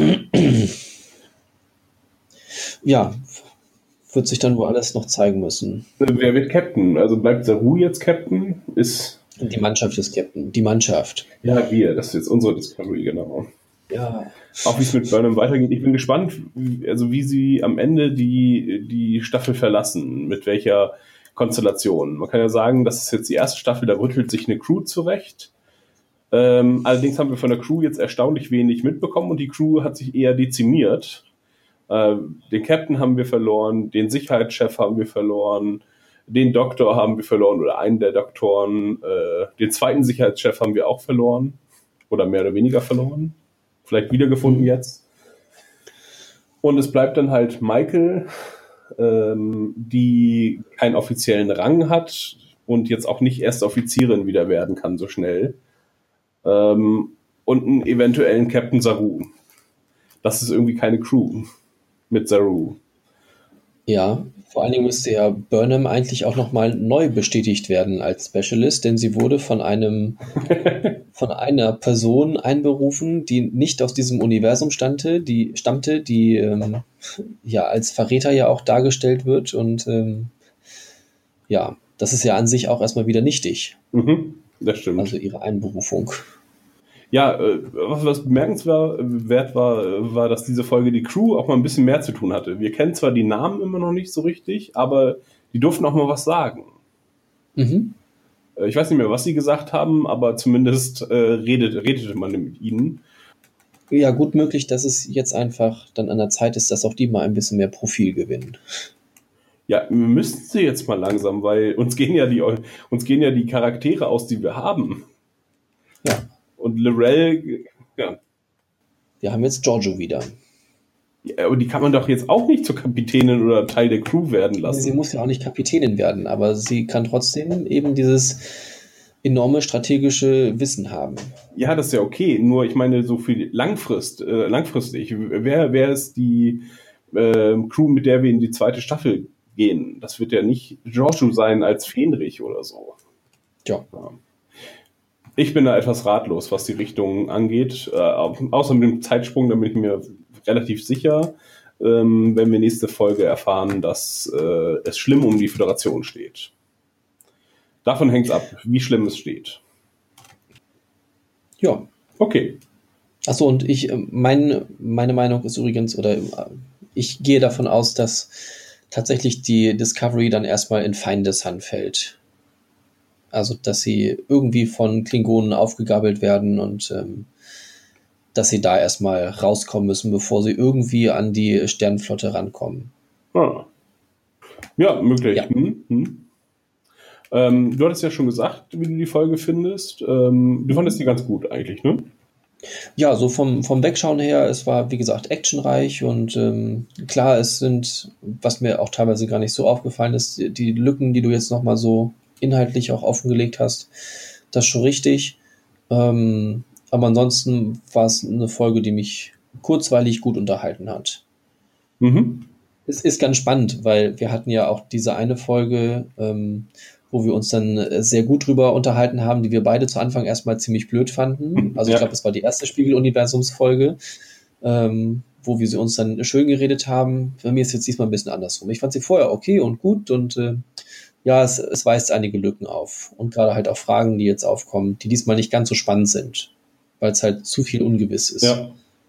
Ja, wird sich dann wohl alles noch zeigen müssen. Wer wird Captain? Also bleibt Saru jetzt Captain? Ist die Mannschaft ist Captain. Die Mannschaft. Ja, wir. Das ist jetzt unsere Discovery, genau. Ja. Auch wie es mit Burnham weitergeht. Ich bin gespannt, also wie sie am Ende die, die Staffel verlassen. Mit welcher Konstellation. Man kann ja sagen, das ist jetzt die erste Staffel, da rüttelt sich eine Crew zurecht. Ähm, allerdings haben wir von der Crew jetzt erstaunlich wenig mitbekommen und die Crew hat sich eher dezimiert. Äh, den Captain haben wir verloren, den Sicherheitschef haben wir verloren, den Doktor haben wir verloren oder einen der Doktoren, äh, den zweiten Sicherheitschef haben wir auch verloren oder mehr oder weniger verloren. Vielleicht wiedergefunden jetzt. Und es bleibt dann halt Michael, ähm, die keinen offiziellen Rang hat und jetzt auch nicht erste Offizierin wieder werden kann so schnell. Ähm, und einen eventuellen Captain Saru. Das ist irgendwie keine Crew mit Saru. Ja, Vor allen Dingen müsste ja Burnham eigentlich auch nochmal neu bestätigt werden als Specialist, denn sie wurde von einem von einer Person einberufen, die nicht aus diesem Universum stammte, die stammte, die ähm, ja als Verräter ja auch dargestellt wird und ähm, ja, das ist ja an sich auch erstmal wieder nichtig. Mhm, das stimmt. Also ihre Einberufung. Ja, äh, was, was bemerkenswert war, war, dass diese Folge die Crew auch mal ein bisschen mehr zu tun hatte. Wir kennen zwar die Namen immer noch nicht so richtig, aber die durften auch mal was sagen. Mhm. Äh, ich weiß nicht mehr, was sie gesagt haben, aber zumindest äh, redet, redete man mit ihnen. Ja, gut möglich, dass es jetzt einfach dann an der Zeit ist, dass auch die mal ein bisschen mehr Profil gewinnen. Ja, müssten sie jetzt mal langsam, weil uns gehen ja die, uns gehen ja die Charaktere aus, die wir haben. Ja. Und Lorel, ja. Wir haben jetzt Giorgio wieder. Ja, aber die kann man doch jetzt auch nicht zur Kapitänin oder Teil der Crew werden lassen. Sie muss ja auch nicht Kapitänin werden, aber sie kann trotzdem eben dieses enorme strategische Wissen haben. Ja, das ist ja okay. Nur ich meine, so viel Langfrist, äh, langfristig. Wer, wer ist die äh, Crew, mit der wir in die zweite Staffel gehen? Das wird ja nicht Giorgio sein als Fähnrich oder so. Ja. Ja. Ich bin da etwas ratlos, was die Richtung angeht. Äh, außer mit dem Zeitsprung, da bin ich mir relativ sicher, ähm, wenn wir nächste Folge erfahren, dass äh, es schlimm um die Föderation steht. Davon hängt es ab, wie schlimm es steht. Ja. Okay. Achso, und ich, mein, meine Meinung ist übrigens, oder ich gehe davon aus, dass tatsächlich die Discovery dann erstmal in Feindeshand fällt. Also, dass sie irgendwie von Klingonen aufgegabelt werden und ähm, dass sie da erstmal rauskommen müssen, bevor sie irgendwie an die Sternenflotte rankommen. Ah. Ja, möglich. Ja. Hm, hm. Ähm, du hattest ja schon gesagt, wie du die Folge findest. Ähm, du fandest die ganz gut eigentlich, ne? Ja, so vom, vom Wegschauen her, es war, wie gesagt, actionreich und ähm, klar, es sind, was mir auch teilweise gar nicht so aufgefallen ist, die, die Lücken, die du jetzt nochmal so inhaltlich auch offengelegt hast, das ist schon richtig. Ähm, aber ansonsten war es eine Folge, die mich kurzweilig gut unterhalten hat. Mhm. Es ist ganz spannend, weil wir hatten ja auch diese eine Folge, ähm, wo wir uns dann sehr gut drüber unterhalten haben, die wir beide zu Anfang erstmal ziemlich blöd fanden. Also Ja. ich glaube, es war die erste Spiegel-Universums-Folge, ähm, wo wir sie uns dann schön geredet haben. Bei mir ist jetzt diesmal ein bisschen andersrum. Ich fand sie vorher okay und gut und äh, ja, es, es weist einige Lücken auf. Und gerade halt auch Fragen, die jetzt aufkommen, die diesmal nicht ganz so spannend sind, weil es halt zu viel ungewiss ist. Ja.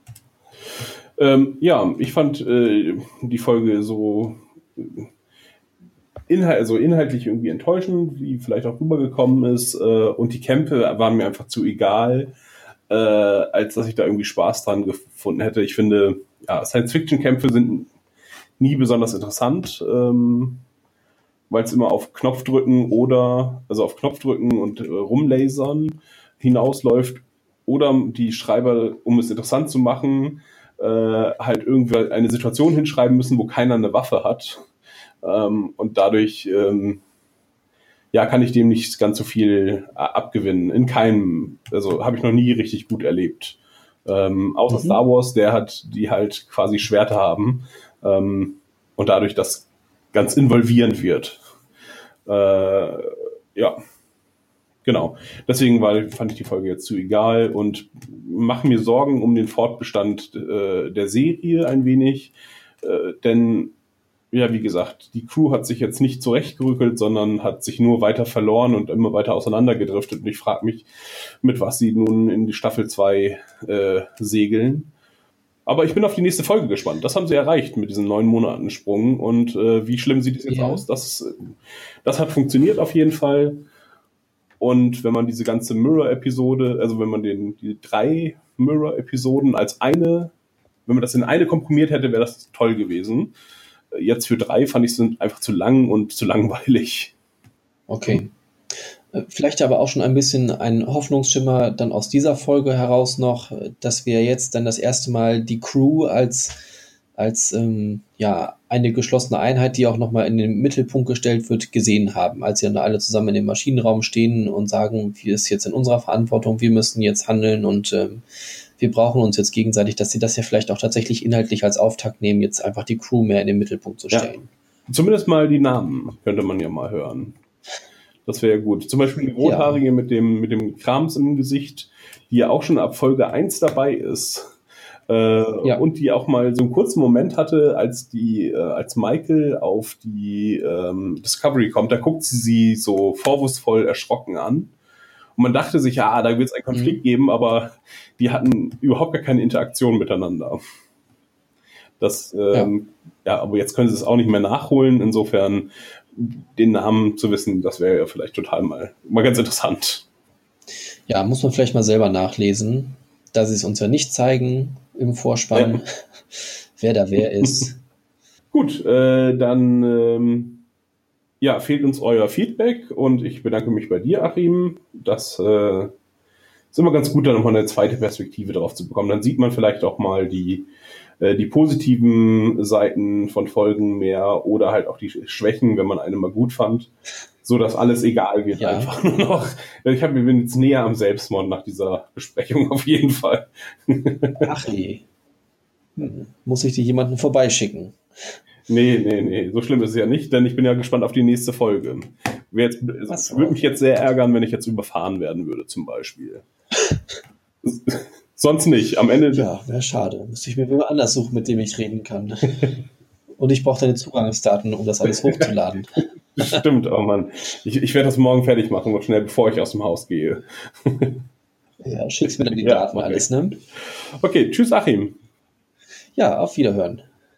Ähm, ja, ich fand äh, die Folge so, inhalt, also inhaltlich irgendwie enttäuschend, wie vielleicht auch rübergekommen ist. Äh, und die Kämpfe waren mir einfach zu egal, äh, als dass ich da irgendwie Spaß dran gefunden hätte. Ich finde, ja, Science-Fiction-Kämpfe sind nie besonders interessant, ähm, weil es immer auf Knopfdrücken oder, also auf Knopfdrücken und äh, rumlasern hinausläuft. Oder die Schreiber, um es interessant zu machen, äh, halt irgendwie eine Situation hinschreiben müssen, wo keiner eine Waffe hat. Ähm, und dadurch ähm, ja, kann ich dem nicht ganz so viel äh, abgewinnen. In keinem, also habe ich noch nie richtig gut erlebt. Ähm, außer mhm. Star Wars, der hat, die halt quasi Schwerter haben ähm, und dadurch das ganz involvierend wird. Äh, ja. Genau. Deswegen war, fand ich die Folge jetzt zu egal und mache mir Sorgen um den Fortbestand äh, der Serie ein wenig. Äh, denn, ja, wie gesagt, die Crew hat sich jetzt nicht zurechtgerückelt, sondern hat sich nur weiter verloren und immer weiter auseinandergedriftet. Und ich frage mich, mit was sie nun in die Staffel zwei äh, segeln. Aber ich bin auf die nächste Folge gespannt. Das haben sie erreicht mit diesem neun Monaten Sprung. Und äh, wie schlimm sieht es jetzt ja. aus? Das, das hat funktioniert auf jeden Fall. Und wenn man diese ganze Mirror-Episode, also wenn man den, die drei Mirror-Episoden als eine, wenn man das in eine komprimiert hätte, wäre das toll gewesen. Jetzt für drei fand ich es einfach zu lang und zu langweilig. Okay. Vielleicht aber auch schon ein bisschen ein Hoffnungsschimmer dann aus dieser Folge heraus noch, dass wir jetzt dann das erste Mal die Crew als, als ähm, ja, eine geschlossene Einheit, die auch nochmal in den Mittelpunkt gestellt wird, gesehen haben, als sie dann alle zusammen in dem Maschinenraum stehen und sagen, wir ist jetzt in unserer Verantwortung, wir müssen jetzt handeln und ähm, wir brauchen uns jetzt gegenseitig, dass sie das ja vielleicht auch tatsächlich inhaltlich als Auftakt nehmen, jetzt einfach die Crew mehr in den Mittelpunkt zu stellen. Zumindest mal die Namen könnte man ja mal hören. Das wäre gut. Zum Beispiel die Rothaarige ja. mit dem, mit dem Krams im Gesicht, die ja auch schon ab Folge eins dabei ist. Äh, ja. Und die auch mal so einen kurzen Moment hatte, als die, äh, als Michael auf die ähm, Discovery kommt, da guckt sie sie so vorwurfsvoll erschrocken an. Und man dachte sich, ja, da wird es einen Konflikt mhm. geben, aber die hatten überhaupt gar keine Interaktion miteinander. Das, ähm, ja. ja, aber jetzt können sie es auch nicht mehr nachholen. Insofern den Namen zu wissen, das wäre ja vielleicht total mal, mal ganz interessant. Ja, muss man vielleicht mal selber nachlesen, da sie es uns ja nicht zeigen im Vorspann, ja. wer da wer ist. Gut, äh, dann ähm, ja, fehlt uns euer Feedback und ich bedanke mich bei dir, Achim. Das äh, ist immer ganz gut, da nochmal eine zweite Perspektive drauf zu bekommen. Dann sieht man vielleicht auch mal die die positiven Seiten von Folgen mehr oder halt auch die Schwächen, wenn man eine mal gut fand, so dass alles egal wird. Ja. Einfach nur noch. Ich hab, ich bin jetzt näher am Selbstmord nach dieser Besprechung auf jeden Fall. Ach je. Hm. Muss ich dir jemanden vorbeischicken? Nee, nee, nee. So schlimm ist es ja nicht, denn ich bin ja gespannt auf die nächste Folge. Es so. würde mich jetzt sehr ärgern, wenn ich jetzt überfahren werden würde, zum Beispiel. Sonst nicht. Am Ende. Ja, wäre schade. Müsste ich mir jemand anders suchen, mit dem ich reden kann. Und ich brauche deine Zugangsdaten, um das alles hochzuladen. Stimmt, oh Mann. Ich, ich werde das morgen fertig machen, noch schnell, bevor ich aus dem Haus gehe. Ja, schickst mir dann die ja, Daten okay. alles, ne? Okay, tschüss, Achim. Ja, auf Wiederhören.